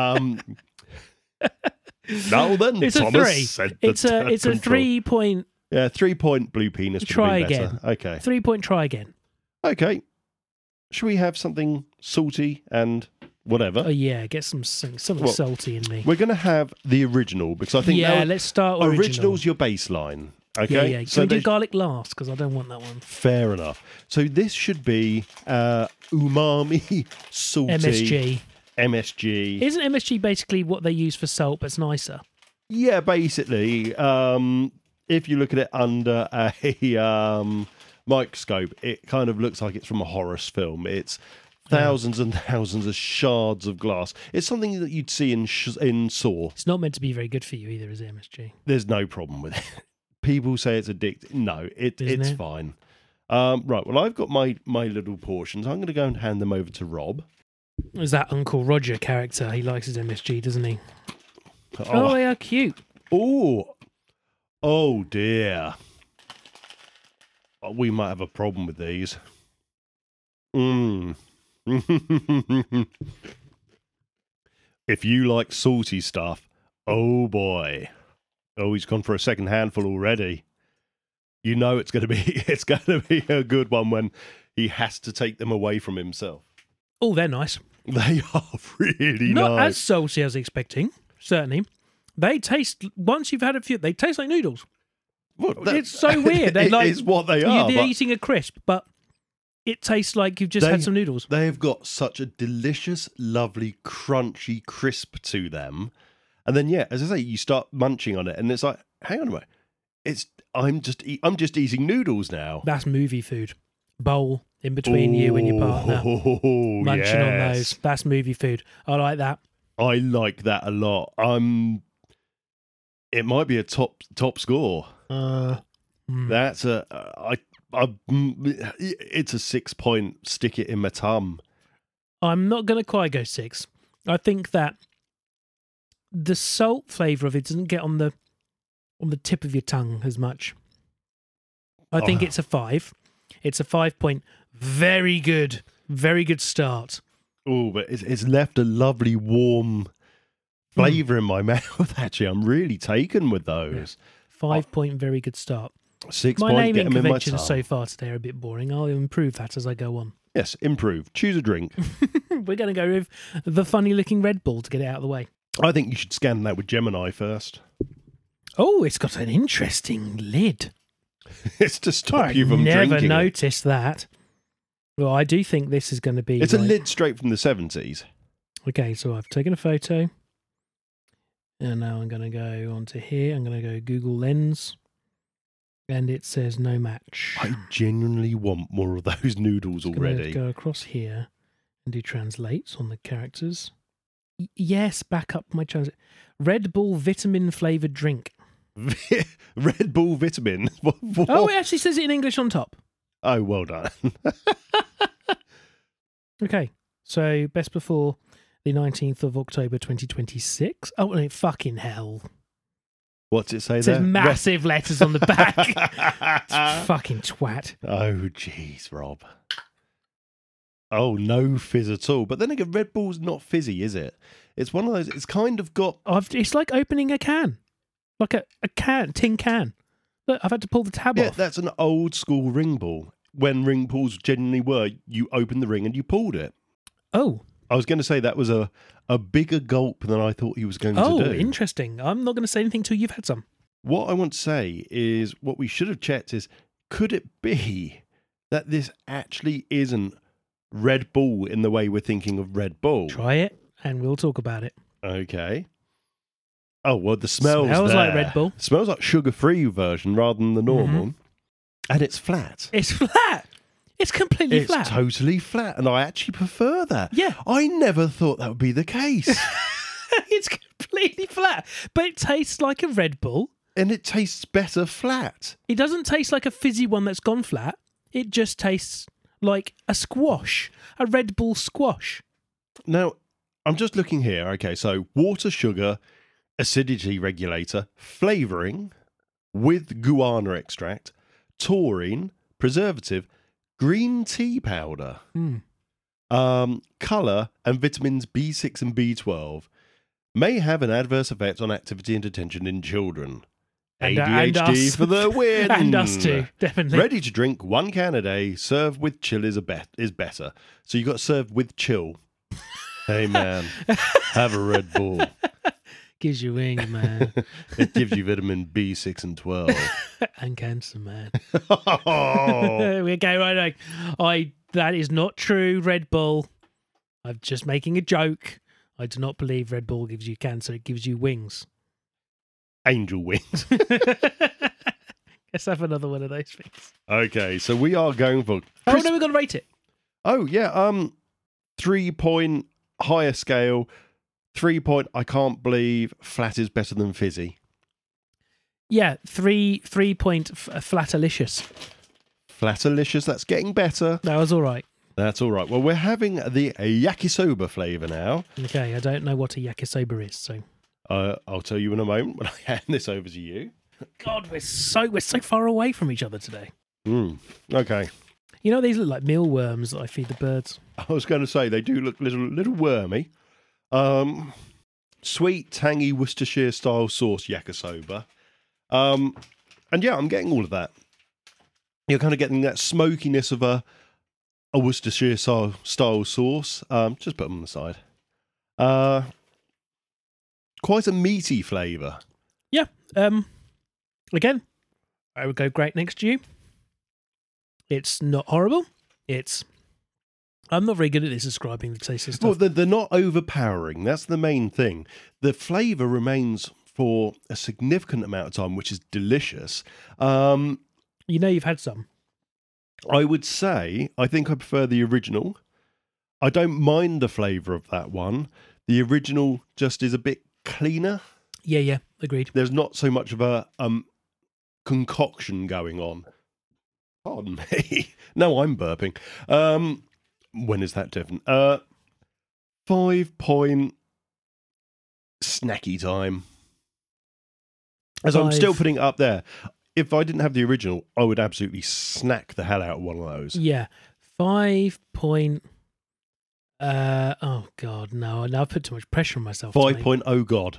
Now then, It's Thomas a 3. said It's a 3 point. Yeah, 3 point blue penis. Try would have been again. better. Okay. 3 point. Try again. Okay. Should we have something salty and whatever? Oh yeah, get something salty in me. We're going to have the original, because I think let's start original. original's your baseline. Okay. Yeah. Can we do garlic last? Because I don't want that one. Fair enough. So this should be umami, salty. MSG. Isn't MSG basically what they use for salt, but it's nicer? Yeah, basically. If you look at it under a microscope, it kind of looks like it's from a horror film. It's thousands and thousands of shards of glass. It's something that you'd see in Saw. It's not meant to be very good for you either, is it, MSG? There's no problem with it. People say it's addictive. No, it's fine. Right, well, I've got my little portions. I'm going to go and hand them over to Rob. Is that Uncle Roger character? He likes his MSG, doesn't he? Oh, they are cute. Oh, Oh dear. We might have a problem with these. If you like salty stuff, oh boy. Oh, he's gone for a second handful already. You know it's going to be a good one when he has to take them away from himself. Oh, they're nice. They are really Not nice. as salty as expecting, certainly. They taste, once you've had a few, they taste like noodles. Well, It's so weird. They're like, it's what they are. You're but eating a crisp, but it tastes like you've just had some noodles. They've got such a delicious, lovely, crunchy crisp to them. And then, yeah, as I say, you start munching on it, and it's like, hang on a minute. I'm just eating noodles now. That's movie food. Bowl in between you and your partner. Munching on those. That's movie food. I like that. I like that a lot. It might be a top score. That's it's a 6 point. Stick it in my tum. I'm not going to quite go 6. I think that the salt flavour of it doesn't get on the tip of your tongue as much. I think it's a 5. It's a 5 point. Very good start. Oh, but it's left a lovely warm flavour in my mouth. Actually, I'm really taken with those. 5 point, very good start. 6 My point. naming Get them in my conventions tongue. so far today are a bit boring. I'll improve that as I go on. Yes, improve. Choose a drink. We're going to go with the funny-looking Red Bull to get it out of the way. I think you should scan that with Gemini first. Oh, it's got an interesting lid. It's to stop you from never drinking. noticed that. Well, I do think this is going to be... It's a lid straight from the 70s. Okay, so I've taken a photo. And now I'm going to go onto here. I'm going to go Google Lens. And it says no match. I genuinely want more of those noodles already. Go across here and do translates on the characters. Yes, back up my translate. Red Bull vitamin flavoured drink. Red Bull vitamin. What? Oh, it actually says it in English on top. Oh, well done. Okay, so best before the 19th of October 2026. Oh, no, fucking hell. What's it say It there? says massive letters on the back. Fucking twat. Oh, jeez, Rob. Oh, no fizz at all. But then again, Red Bull's not fizzy, is it? It's one of those, it's kind of got... It's like opening a can. Like a tin can. Look, I've had to pull the tab Yeah, off. that's an old school ring ball. When ring pulls genuinely were, you opened the ring and you pulled it. Oh. I was going to say that was a bigger gulp than I thought he was going to do. Oh, interesting. I'm not going to say anything till you've had some. What I want to say is, what we should have checked is, could it be that this actually isn't Red Bull in the way we're thinking of Red Bull? Try it and we'll talk about it. Okay. Oh, well, the smells Smells there. like Red Bull. Smells like sugar-free version rather than the normal. And it's flat. It's flat. It's completely flat. It's totally flat, and I actually prefer that. Yeah. I never thought that would be the case. It's completely flat. But it tastes like a Red Bull. And it tastes better flat. It doesn't taste like a fizzy one that's gone flat. It just tastes like a squash. A Red Bull squash. Now, I'm just looking here. Okay, so water, sugar, acidity regulator, flavouring with guarana extract, taurine, preservative, green tea powder, colour, and vitamins B6 and B12 may have an adverse effect on activity and attention in children. ADHD and us. for the win. And us too, definitely. Ready to drink 1 can a day. Served with chill is better. So you got served with chill. Hey man, have a Red Bull. Gives you wings, man. It gives you vitamin B6 and 12. And cancer, man. Oh. Okay, right. That is not true, Red Bull. I'm just making a joke. I do not believe Red Bull gives you cancer. It gives you wings. Angel wings. Let's have another one of those things. Okay, so we are going for... Oh, no, we're going to rate it. Oh, yeah. 3 point higher scale. 3 point, I can't believe flat is better than fizzy. Yeah, 3 point flatalicious. Flatalicious, that's getting better. That was all right. That's all right. Well, we're having the yakisoba flavour now. Okay, I don't know what a yakisoba is, so... I'll tell you in a moment when I hand this over to you. God, we're so far away from each other today. Okay. You know, these look like mealworms that I feed the birds. I was going to say they do look little wormy. Sweet, tangy Worcestershire style sauce yakisoba. And yeah, I'm getting all of that. You're kind of getting that smokiness of a Worcestershire style sauce. Just put them on the side. Quite a meaty flavour. Yeah. Again, I would go great next to you. It's not horrible. I'm not very good at this describing the taste of stuff. Well, they're not overpowering. That's the main thing. The flavour remains for a significant amount of time, which is delicious. You've had some. I would say I think I prefer the original. I don't mind the flavour of that one. The original just is a bit cleaner. Yeah, agreed. There's not so much of a concoction going on. Pardon me. No, I'm burping. When is that different? 5 point snacky time. As I'm still putting it up there. If I didn't have the original, I would absolutely snack the hell out of one of those. Yeah. 5 point... oh, God, no. Now I've put too much pressure on myself. 5 point, oh, God.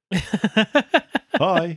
Hi.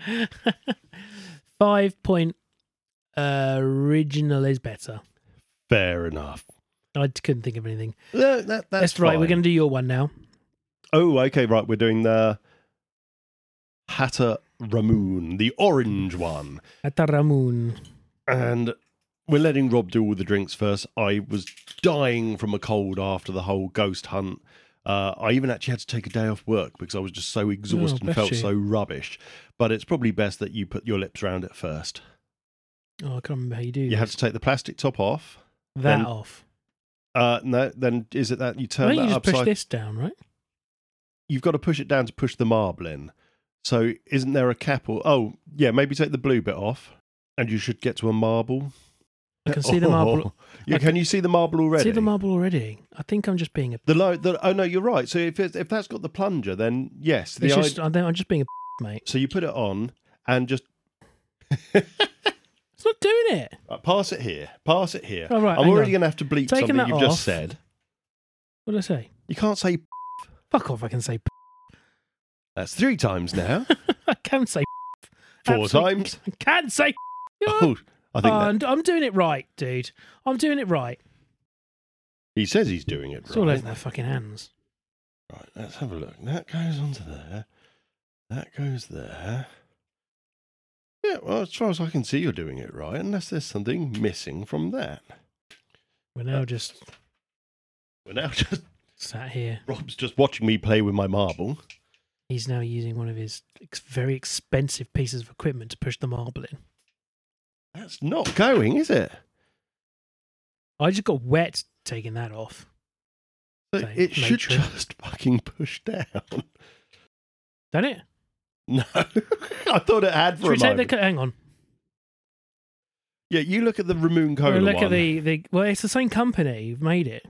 5 point... original is better. Fair enough. I couldn't think of anything. That's right. fine. We're going to do your one now. Oh, okay, right. We're doing the Hatta Ramoon, the orange one. Hatta Ramoon. And we're letting Rob do all the drinks first. I was dying from a cold after the whole ghost hunt. I even actually had to take a day off work because I was just so exhausted and felt so rubbish. But it's probably best that you put your lips around it first. Oh, I can't remember how you do You this. have to take the plastic top off. Off. No, then is it that you turn that you just upside? push this down, right? You've got to push it down to push the marble in. So isn't there a cap or... Oh, yeah, maybe take the blue bit off and you should get to a marble. I can see the marble. Can you see the marble already? See the marble already? I think I'm just being a... Oh, no, you're right. So if that's got the plunger, then yes. I'm just being a mate. So you put it on and just... It's not doing it. Right, pass it here. Pass it here. Oh, right, I'm already going to have to bleep Taking something you've that just off. said. What did I say? You can't say... Fuck off, I can say... That's 3 times now. I can say... 4 times. I can say... Oh, I think I'm doing it right, dude. I'm doing it right. He says he's doing it right. It's all over their fucking hands. Right, let's have a look. That goes onto there. That goes there. Yeah, well, as far as I can see, you're doing it right, unless there's something missing from that. We're now just sat here. Rob's just watching me play with my marble. He's now using one of his very expensive pieces of equipment to push the marble in. That's not going, is it? I just got wet taking that off. So it should just fucking push down. Don't it? No. I thought it had for a moment. Hang on. Yeah, you look at the Ramoon Cola look at the... Well, it's the same company who've made it.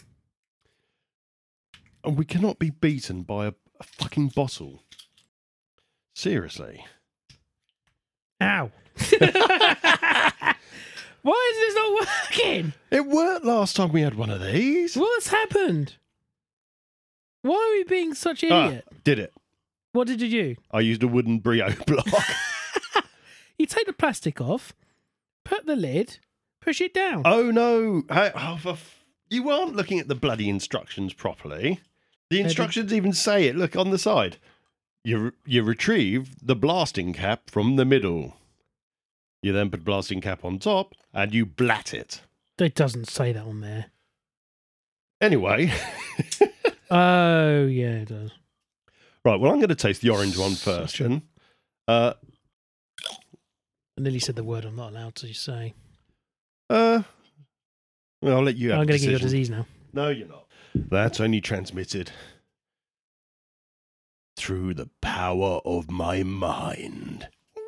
And we cannot be beaten by a fucking bottle. Seriously. Ow. Why is this not working? It worked last time we had one of these. What's happened? Why are we being such idiot? Did it. What did you do? I used a wooden Brio block. You take the plastic off, put the lid, push it down. Oh, no. You aren't looking at the bloody instructions properly. The instructions even say it. Look on the side. You retrieve the blasting cap from the middle. You then put blasting cap on top and you blat it. It doesn't say that on there. Anyway. Oh, yeah, it does. Right, well, I'm going to taste the orange one first. I nearly said the word I'm not allowed to say. Well, I'll let you have I'm going to the get your disease now. No, you're not. That's only transmitted through the power of my mind.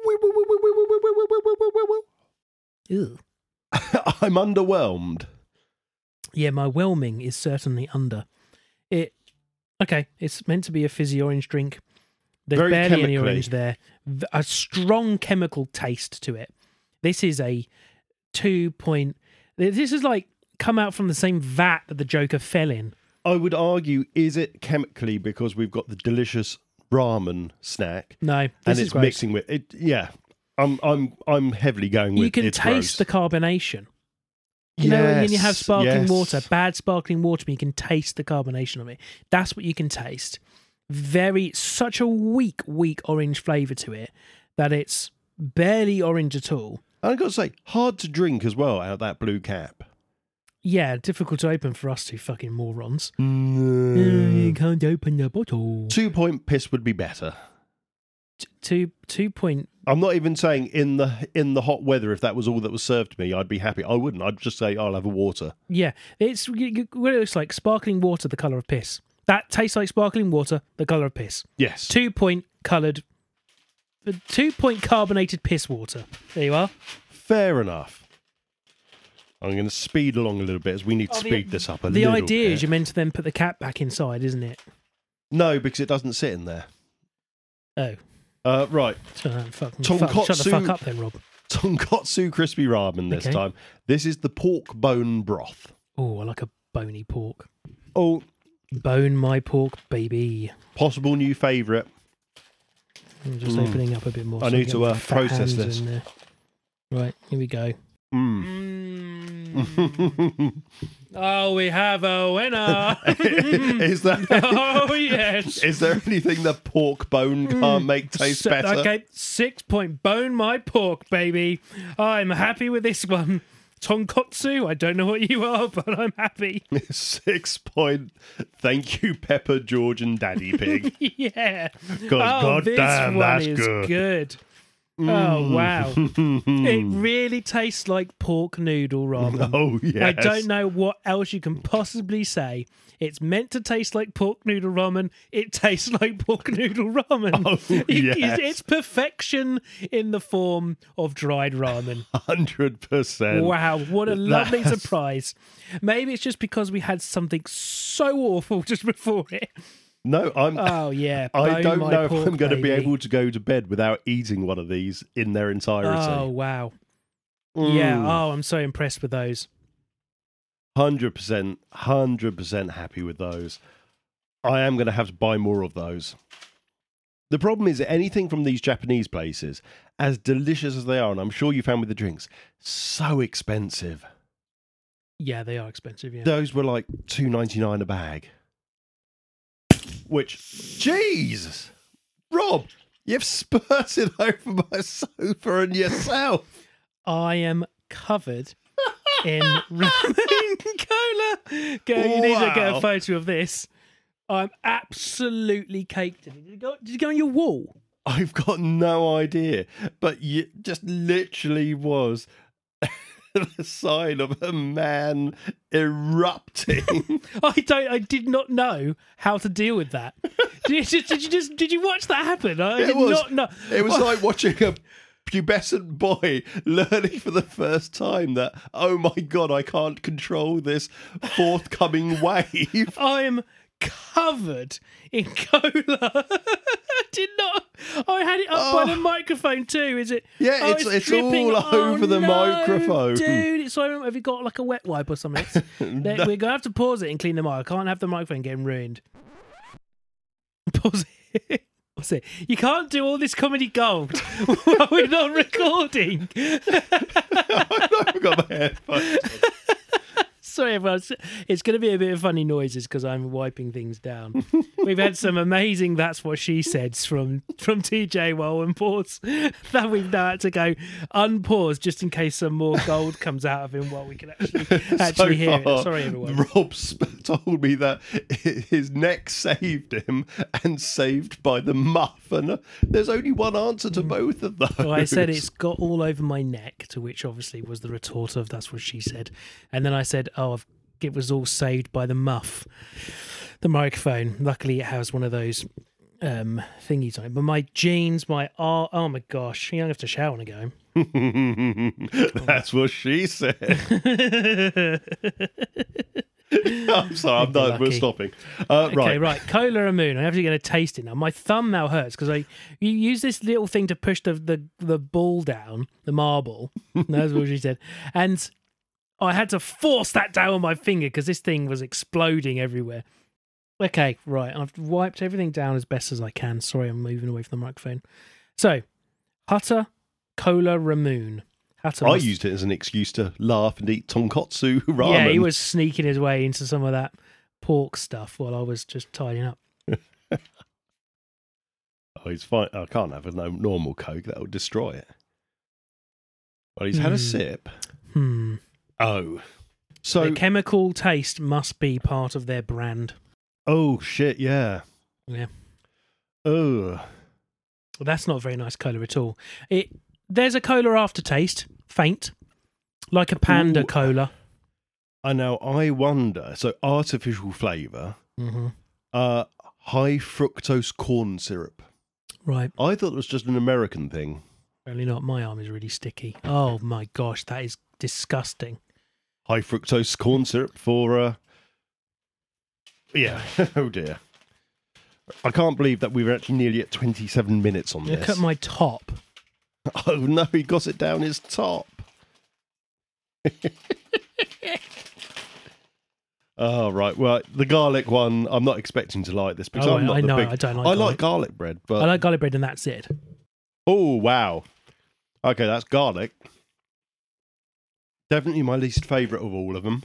Ew. I'm underwhelmed. Yeah, my whelming is certainly under. It's meant to be a fizzy orange drink. There's Very barely any chemically. orange there. A strong chemical taste to it. This is a 2 point. This is like come out from the same vat that the Joker fell in. I would argue, is it chemically because we've got the delicious ramen snack? No, this and is it's gross. mixing with it. Yeah, I'm heavily going with. You can it's taste gross. the carbonation. You know when you have Yes, sparkling yes. water, bad sparkling water, but you can taste the carbonation of it. That's what you can taste. Such a weak orange flavour to it that it's barely orange at all. And I've got to say, hard to drink as well out of that blue cap. Yeah, difficult to open for us two fucking morons. You can't open the bottle. 2 point piss would be better. 2 point. I'm not even saying in the hot weather, if that was all that was served to me, I'd be happy. I wouldn't. I'd just say I'll have a water. Yeah, it's what it looks like sparkling water, the colour of piss. That tastes like sparkling water, the colour of piss. Yes. 2 point coloured, 2 point carbonated piss water. There you are. Fair enough. I'm going to speed along a little bit as we need to speed this up a The little idea bit. is you're meant to then put the cap back inside, isn't it? No, because it doesn't sit in there. Oh. Right. Shut the fuck Tonkotsu- up then, Rob. Tonkotsu crispy ramen this Okay. time. This is the pork bone broth. Oh, I like a bony pork. Oh, Bone my pork, baby. possible new favourite. I'm just opening up a bit more. I so need get to, my fat process hands this. in there. Right, here we go. Oh, we have a winner. Is there Oh, yes. is there anything that pork bone can't make taste better? Okay, 6 point bone my pork, baby. I'm happy with this one. Tonkotsu, I don't know what you are, but I'm happy. 6 point. Thank you, Pepper, George, and Daddy Pig. Yeah. God this damn, one that's is good. Oh, wow. It really tastes like pork noodle ramen. Oh yes. I don't know what else you can possibly say. It's meant to taste like pork noodle ramen. It tastes like pork noodle ramen. Oh, yes. It's perfection in the form of dried ramen. 100%. Wow, what a lovely That's- surprise. Maybe it's just because we had something so awful just before it. No, Oh, yeah. I bone don't my know if pork, I'm going to be baby. able to go to bed without eating one of these in their entirety. Oh, wow. Yeah, oh, I'm so impressed with those. 100% happy with those. I am going to have to buy more of those. The problem is anything from these Japanese places, as delicious as they are, and I'm sure you found with the drinks, so expensive. Yeah, they are expensive, yeah. Those were like $2.99 a bag. Which, Jesus, Rob, you've spurted over my sofa and yourself. I am covered in ramen cola. You need to get a Wow. photo of this. I'm absolutely caked in it. Did it go on your wall? I've got no idea, but you just literally was the sign of a man erupting. I did not know how to deal with that. Did you watch that happen? I It did was- not know. It was like watching a pubescent boy learning for the first time that, oh my God, I can't control this forthcoming wave. I'm covered in cola. I did not. I had it up by the microphone too. Is it? Yeah, Oh, it's dripping. all over the no, microphone. dude. So have you got like a wet wipe or something? We're gonna have to pause it and clean the mic. I can't have the microphone getting ruined. Pause it. What's it? You can't do all this comedy gold while we're not recording. I forgot my headphones. Sorry, everyone. It's going to be a bit of funny noises because I'm wiping things down. We've had some amazing "That's What She Said" from TJ while on pause that we've now had to go unpause just in case some more gold comes out of him while we can actually hear it. Sorry, everyone. Rob told me that his neck saved him and saved by the muff, and there's only one answer to both of those. Well, I said it's got all over my neck, to which obviously was the retort of "That's what she said," and then I said, "Oh, it was all saved by the muff, the microphone. Luckily, it has one of those thingies on it. But my jeans, oh my gosh, I'm gonna have to shower and go. That's what she said. I'm sorry, I'm done. We're stopping. Okay, right. Cola Ramoon. I'm actually going to taste it now. My thumb now hurts because you use this little thing to push the ball down, the marble. That's what she said. And I had to force that down on my finger because this thing was exploding everywhere. Okay, right. I've wiped everything down as best as I can. Sorry, I'm moving away from the microphone. So, Hutter Cola Ramoon. I used it as an excuse to laugh and eat tonkotsu ramen. Yeah, he was sneaking his way into some of that pork stuff while I was just tidying up. Oh, he's fine. I can't have a normal Coke. That will destroy it. Well, he's had a sip. Oh. So the chemical taste must be part of their brand. Oh, shit, yeah. Yeah. Oh. Well, that's not very nice cola at all. There's a cola aftertaste, faint, like a Panda cola. I know. I wonder. So artificial flavour, high fructose corn syrup. Right. I thought it was just an American thing. Apparently not. My arm is really sticky. Oh my gosh, that is disgusting. High fructose corn syrup for. Yeah. Oh dear. I can't believe that we were actually nearly at 27 minutes on this. Look at my top. Oh no, he got it down his top. Oh, right. Well, the garlic one, I'm not expecting to like this because I'm not I the know, big... I don't like I garlic. like garlic bread, but... I like garlic bread and that's it. Oh, wow. Okay, that's garlic. Definitely my least favourite of all of them.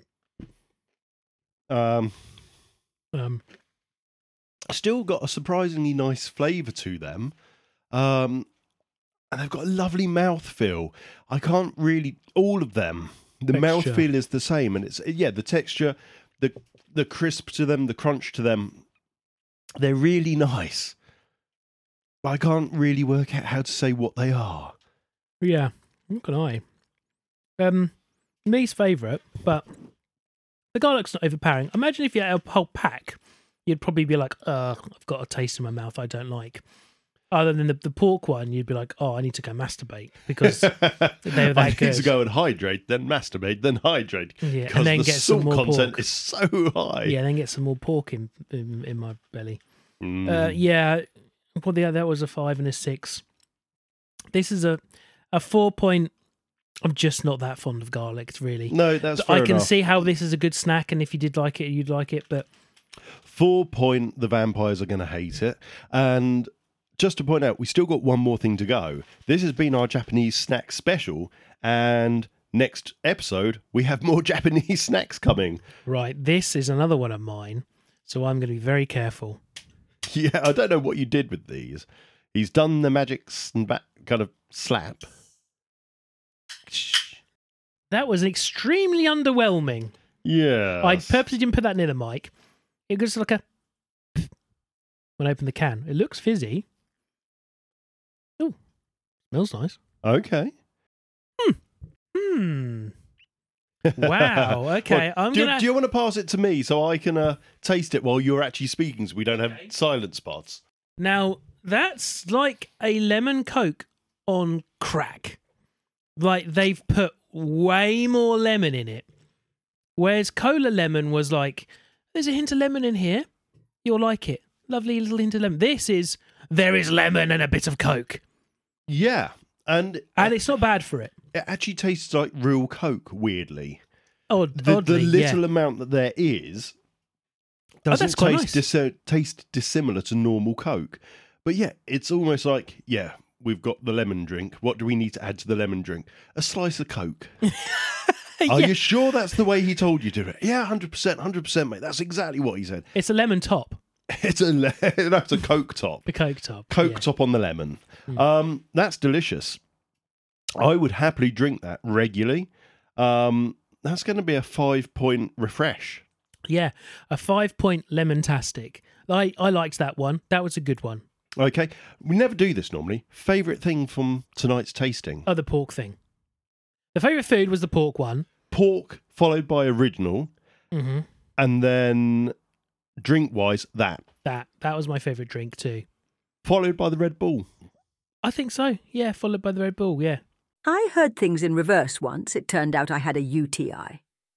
Still got a surprisingly nice flavour to them. And they've got a lovely mouthfeel. I can't really... All of them. The mouthfeel is the same. And it's... Yeah, the texture, the crisp to them, the crunch to them. They're really nice. But I can't really work out how to say what they are. Yeah. Not can I. Least favourite, but the garlic's not overpowering. Imagine if you had a whole pack, you'd probably be like, I've got a taste in my mouth I don't like. Other than the pork one, you'd be like, I need to go masturbate because they're that good. I need to go and hydrate, then masturbate, then hydrate. Yeah, and then the get salt some more content pork. is so high. Yeah, then get some more pork in my belly. Yeah, well, that was a 5 and a 6. This is a 4 point. I'm just not that fond of garlic, really. No, that's fair I can enough. see how this is a good snack, and if you did like it, you'd like it, but... 4 point, the vampires are going to hate it. And just to point out, we still got one more thing to go. This has been our Japanese snack special, and next episode, we have more Japanese snacks coming. Right, this is another one of mine, so I'm going to be very careful. Yeah, I don't know what you did with these. He's done the magic kind of slap. That was extremely underwhelming. Yeah. I purposely didn't put that near the mic. It was like a... when I opened the can. It looks fizzy. Oh, smells nice. Okay. Wow, okay. Well, do you want to pass it to me so I can taste it while you're actually speaking so we don't have silent spots? Now, that's like a lemon Coke on crack. Like, they've put way more lemon in it. Whereas Cola Lemon was like, there's a hint of lemon in here. You'll like it. Lovely little hint of lemon. This is, there is lemon and a bit of Coke. Yeah. And it's not bad for it. It actually tastes like real Coke, weirdly. Oddly, the little amount that there is doesn't taste dissimilar to normal Coke. But yeah, it's almost like, yeah, we've got the lemon drink. What do we need to add to the lemon drink? A slice of Coke. Are you sure that's the way he told you to do it? Yeah, 100%, mate. That's exactly what he said. It's a lemon top. That's a Coke top. The Coke top. Coke top on the lemon. That's delicious. I would happily drink that regularly. That's going to be a 5 point refresh. Yeah, a 5 point lemon-tastic. I liked that one. That was a good one. Okay. We never do this normally. Favourite thing from tonight's tasting? Oh, the pork thing. The favourite food was the pork one. Pork followed by original. Mm-hmm. And then drink-wise, that. That was my favourite drink too. Followed by the Red Bull. I think so. Yeah, followed by the Red Bull, yeah. I heard things in reverse once. It turned out I had a UTI.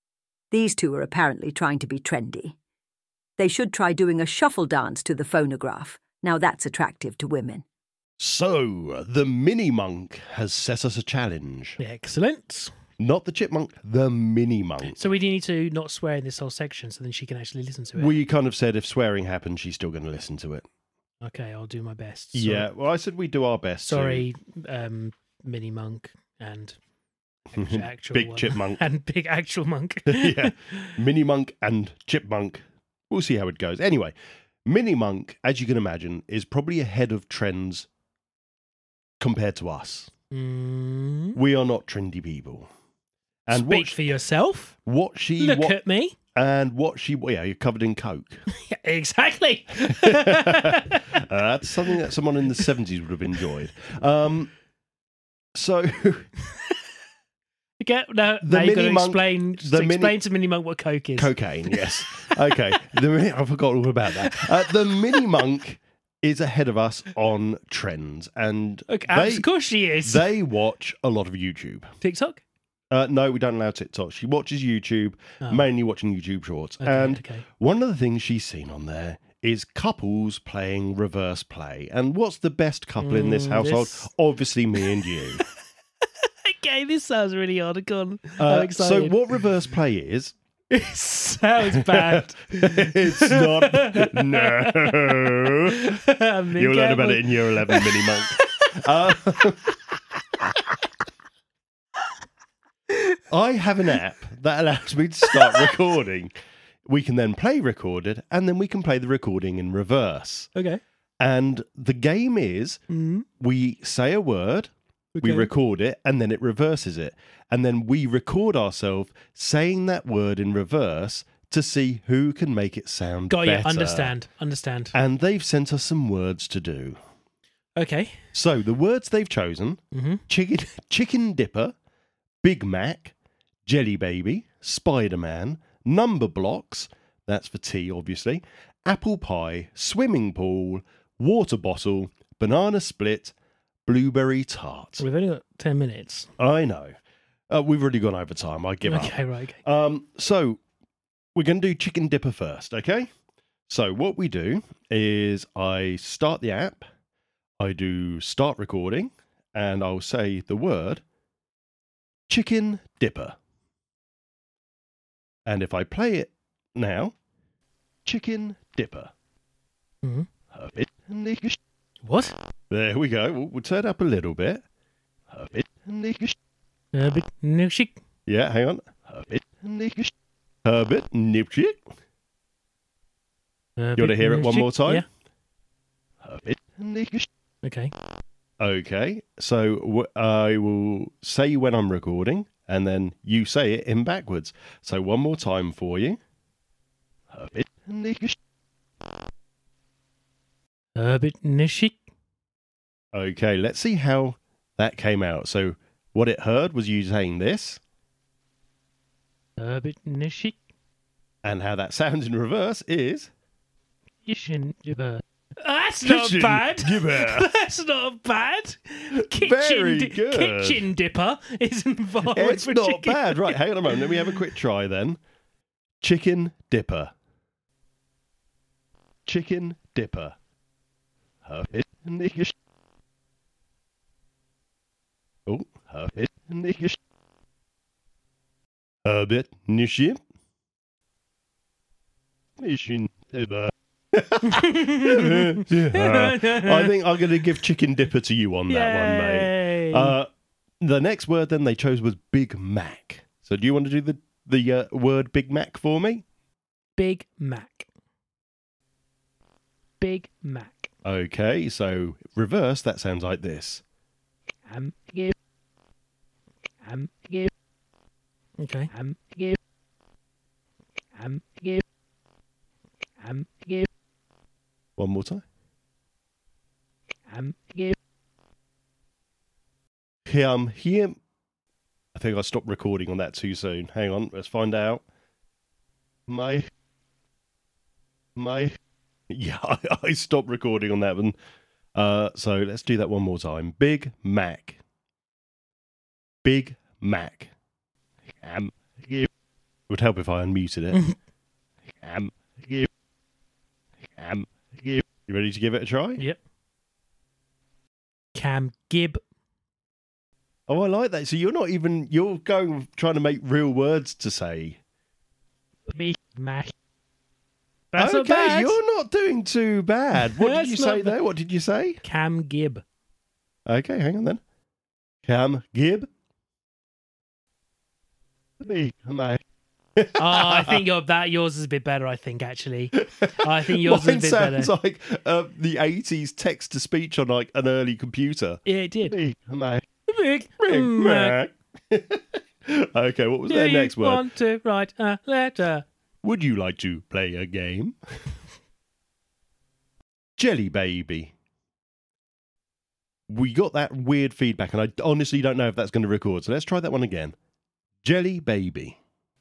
These two are apparently trying to be trendy. They should try doing a shuffle dance to the phonograph. Now that's attractive to women. So, the Mini Monk has set us a challenge. Excellent. Not the Chipmunk, the Mini Monk. So we need to not swear in this whole section so then she can actually listen to it. We kind of said if swearing happens, she's still going to listen to it. Okay, I'll do my best. Sorry. Yeah, well, I said we'd do our best. Sorry, Mini Monk and actual Big Chipmunk. and Big Actual Monk. Yeah, Mini Monk and Chipmunk. We'll see how it goes. Anyway, Mini Monk, as you can imagine, is probably ahead of trends compared to us. We are not trendy people. And Speak for yourself. Look at me. And you're covered in coke. Yeah, exactly. That's something that someone in the 70s would have enjoyed. So... Now you've got to explain to Mini Monk what coke is. Cocaine, yes. Okay, I forgot all about that. The Mini Monk is ahead of us on trends. And of course she is. They watch a lot of YouTube. TikTok? No, we don't allow TikTok. She watches YouTube, mainly watching YouTube Shorts. One of the things she's seen on there is couples playing reverse play. And what's the best couple in this household? Obviously, me and you. Okay, this sounds really odd. I'm excited. So what reverse play is... It sounds bad. It's not. No. You'll learn about it in Year 11, Mini Monk. I have an app that allows me to start recording. We can then play recorded, and then we can play the recording in reverse. Okay. And the game is we say a word, we record it, and then it reverses it. And then we record ourselves saying that word in reverse to see who can make it sound better. Got you. Understand. And they've sent us some words to do. Okay. So the words they've chosen, chicken dipper, Big Mac, Jelly Baby, Spider-Man, Number Blocks, that's for tea obviously, apple pie, swimming pool, water bottle, banana split, blueberry tart. We've only got 10 minutes. I know. We've already gone over time. I give up. Okay, right. Okay. So we're going to do chicken dipper first, okay? So what we do is I start the app, I do start recording, and I'll say the word chicken dipper. And if I play it now, chicken dipper. What? There we go. We'll turn up a little bit. Yeah, hang on. Herbert Nipchick. You want to hear it one more time? Yeah. Okay. Okay. So I will say when I'm recording, and then you say it in backwards. So one more time for you. Okay, let's see how that came out. So what it heard was you saying this. And how that sounds in reverse is... That's not bad. That's not bad. Very good. Kitchen dipper is involved. It's not bad. Right, hang on a moment. Let me have a quick try then. Chicken dipper. Chicken dipper. Herbert Nipchick. I think I'm going to give chicken dipper to you on that one, mate. The next word then they chose was Big Mac. So do you want to do the word Big Mac for me? Big Mac. Big Mac. Okay, so reverse, that sounds like this. Okay. One more time. Here. I think I stopped recording on that too soon. Hang on, let's find out. Yeah, I stopped recording on that one. So let's do that one more time. Big Mac. Big Mac. would help if I unmuted it. You ready to give it a try? Yep. Cam Gibb. Oh, I like that. So you're trying to make real words to say. That's okay, not bad. you're not doing too bad. What did That's you not say there? What did you say? Cam Gibb. Okay, hang on then. Cam Gibb. I think yours is a bit better, I think, actually. I think yours is a Mine bit better. sounds like the 80s text-to-speech on like an early computer. Yeah, it did. Okay, what was their next Do word? you want to write a letter? Would you like to play a game? Jelly baby. We got that weird feedback, and I honestly don't know if that's going to record. So let's try that one again. Jelly baby.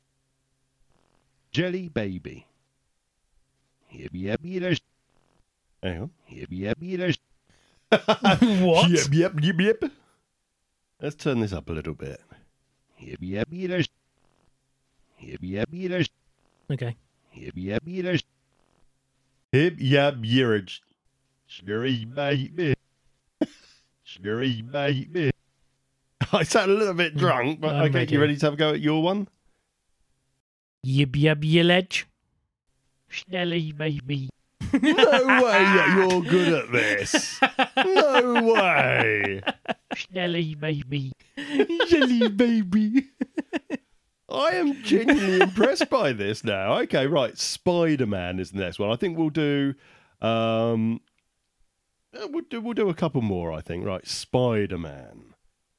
Jelly baby. Hang on. What? Yep. Let's turn this up a little bit. Okay. Hip yap yearage. Scary baby. I sound a little bit drunk, but I'm okay, ready. you ready to have a go at your one? Yib Snelly baby. No way that you're good at this. No way. Snelly baby. Jelly baby. I am genuinely impressed by this now. Okay, right. Spider-Man is the next one. I think we'll do we'll do a couple more, I think. Right, Spider-Man.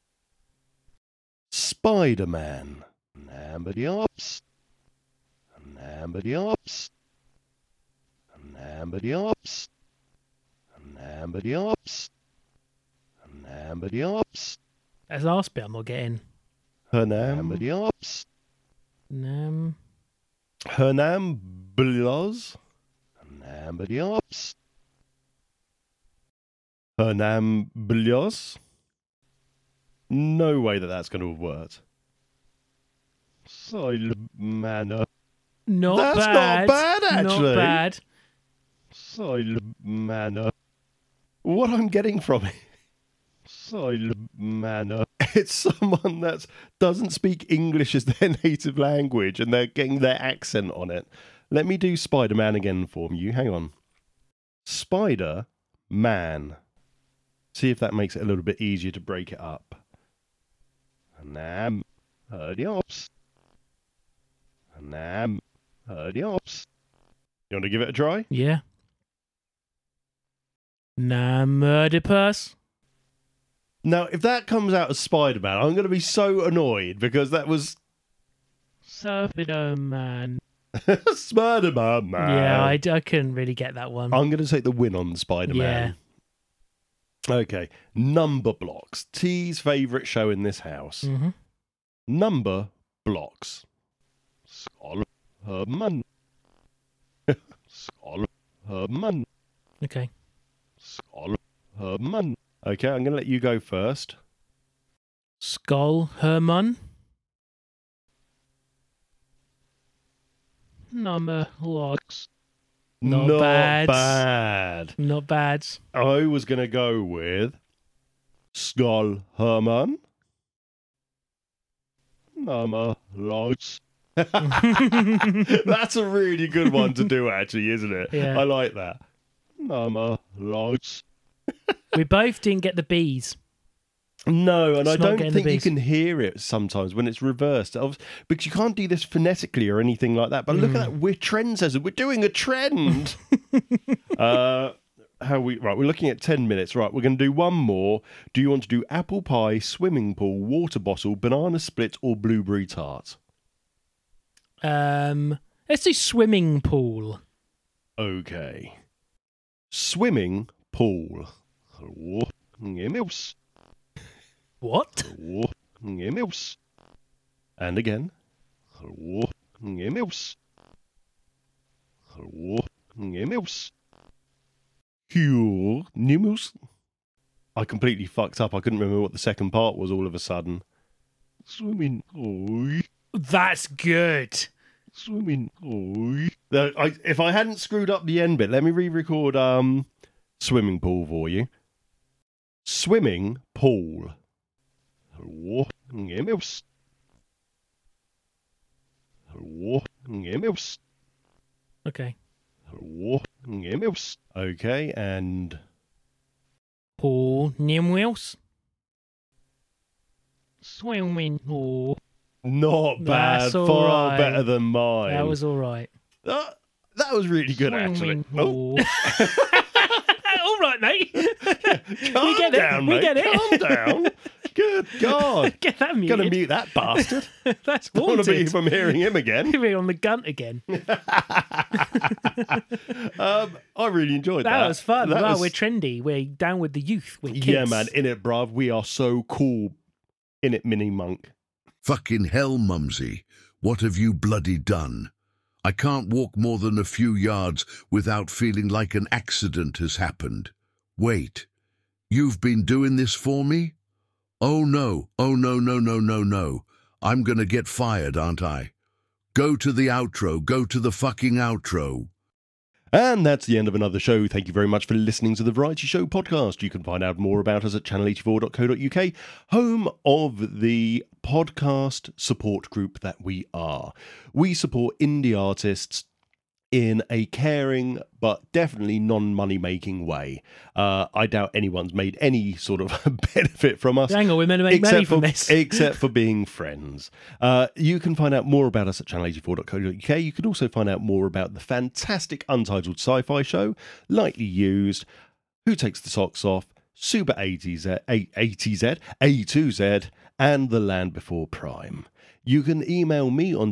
Spider-Man. Nambity ops. Nambity ops. Nambity ops. Nambity ops. Nambity ops. That's the last bit I'm not getting. Nambity ops. Nam. Hernam Blos. Nambity ops. Hernam Blos. No way that's going to have worked. Silent manner. Not That's bad. not bad, actually. Not bad. Silent manner. What I'm getting from it. Silent manner. It's someone that doesn't speak English as their native language and they're getting their accent on it. Let me do Spider-Man again for you. Hang on. Spider-Man. See if that makes it a little bit easier to break it up. Nam. Ops. Nam. Ops. You want to give it a try? Yeah. Namurdipus. Now, if that comes out as Spider-Man, I'm going to be so annoyed because that was Spider-Man. Spider-Man, man. Yeah, I couldn't really get that one. I'm going to take the win on Spider-Man. Yeah. Okay. Number Blocks. T's favourite show in this house. Mm-hmm. Number Blocks. Skull Herman. Skull Herman. Okay. Skull Herman. Okay, I'm going to let you go first. Skull Herman. Number Blocks. Not bad. Not bad. I was going to go with Skull Herman. Number Blocks. That's a really good one to do, actually, isn't it? Yeah. I like that. Number Blocks. We both didn't get the B's. No, and It's I not don't think you can hear it sometimes when it's reversed. Because you can't do this phonetically or anything like that. But look at that, we're trendsetters. We're doing a trend. We're looking at 10 minutes. Right, we're going to do one more. Do you want to do apple pie, swimming pool, water bottle, banana split, or blueberry tart? Let's do swimming pool. Okay. Swimming pool. What? And again. I completely fucked up. I couldn't remember what the second part was all of a sudden. Swimming pool. That's good. Swimming pool. If I hadn't screwed up the end bit, let me re-record swimming pool for you. Swimming pool. Okay. Okay, and Paul Nimwils. Swimming pool. not bad. That's all Far right. better than mine. That was all right. That was really good, actually. Pool. All right, mate. Calm We get down, it. We mate. get it. Calm down. Good God. Get that muted. Gonna mute that bastard. That's Don't want to be haunted. from hearing him again. We're on the gun again. I really enjoyed that. That was fun. That Wow, was- we're trendy. We're down with the youth. We're kids. Yeah, man. In it, bruv. We are so cool. In it, Mini Monk. Fucking hell, Mumsy. What have you bloody done? I can't walk more than a few yards without feeling like an accident has happened. Wait, you've been doing this for me? Oh no, no. I'm gonna get fired, aren't I? Go to the outro, go to the fucking outro. And that's the end of another show. Thank you very much for listening to the Variety Show podcast. You can find out more about us at channel84.co.uk, home of the podcast support group that we are. We support indie artists in a caring but definitely non-money making way. I doubt anyone's made any sort of benefit from us. Hang on, we're meant to make money from this. Except for being friends. You can find out more about us at channel84.co.uk. You can also find out more about the fantastic Untitled Sci-Fi Show, Lightly Used, Who Takes the Socks Off, Super A2Z, and The Land Before Prime. You can email me on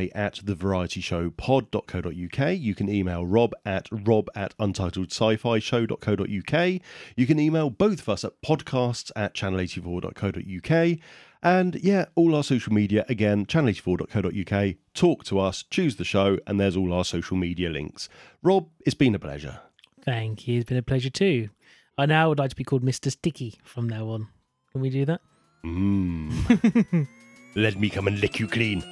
tj@thevarietysshowpod.co.uk. You can email rob at untitledsci-fi show.co.uk. You can email both of us at podcasts@channel84.co.uk. And yeah, all our social media, again, channel84.co.uk. Talk to us, choose the show, and there's all our social media links. Rob, it's been a pleasure. Thank you. It's been a pleasure too. I now would like to be called Mr. Sticky from now on. Can we do that? Let me come and lick you clean.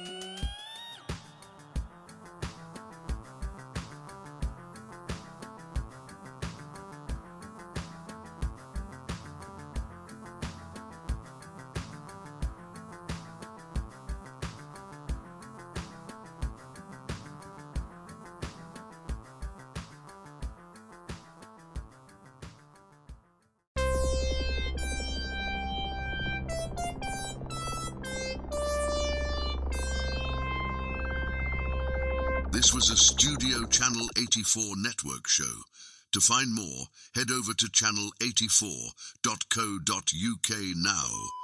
This was a Studio Channel 84 network show. To find more, head over to channel84.co.uk now.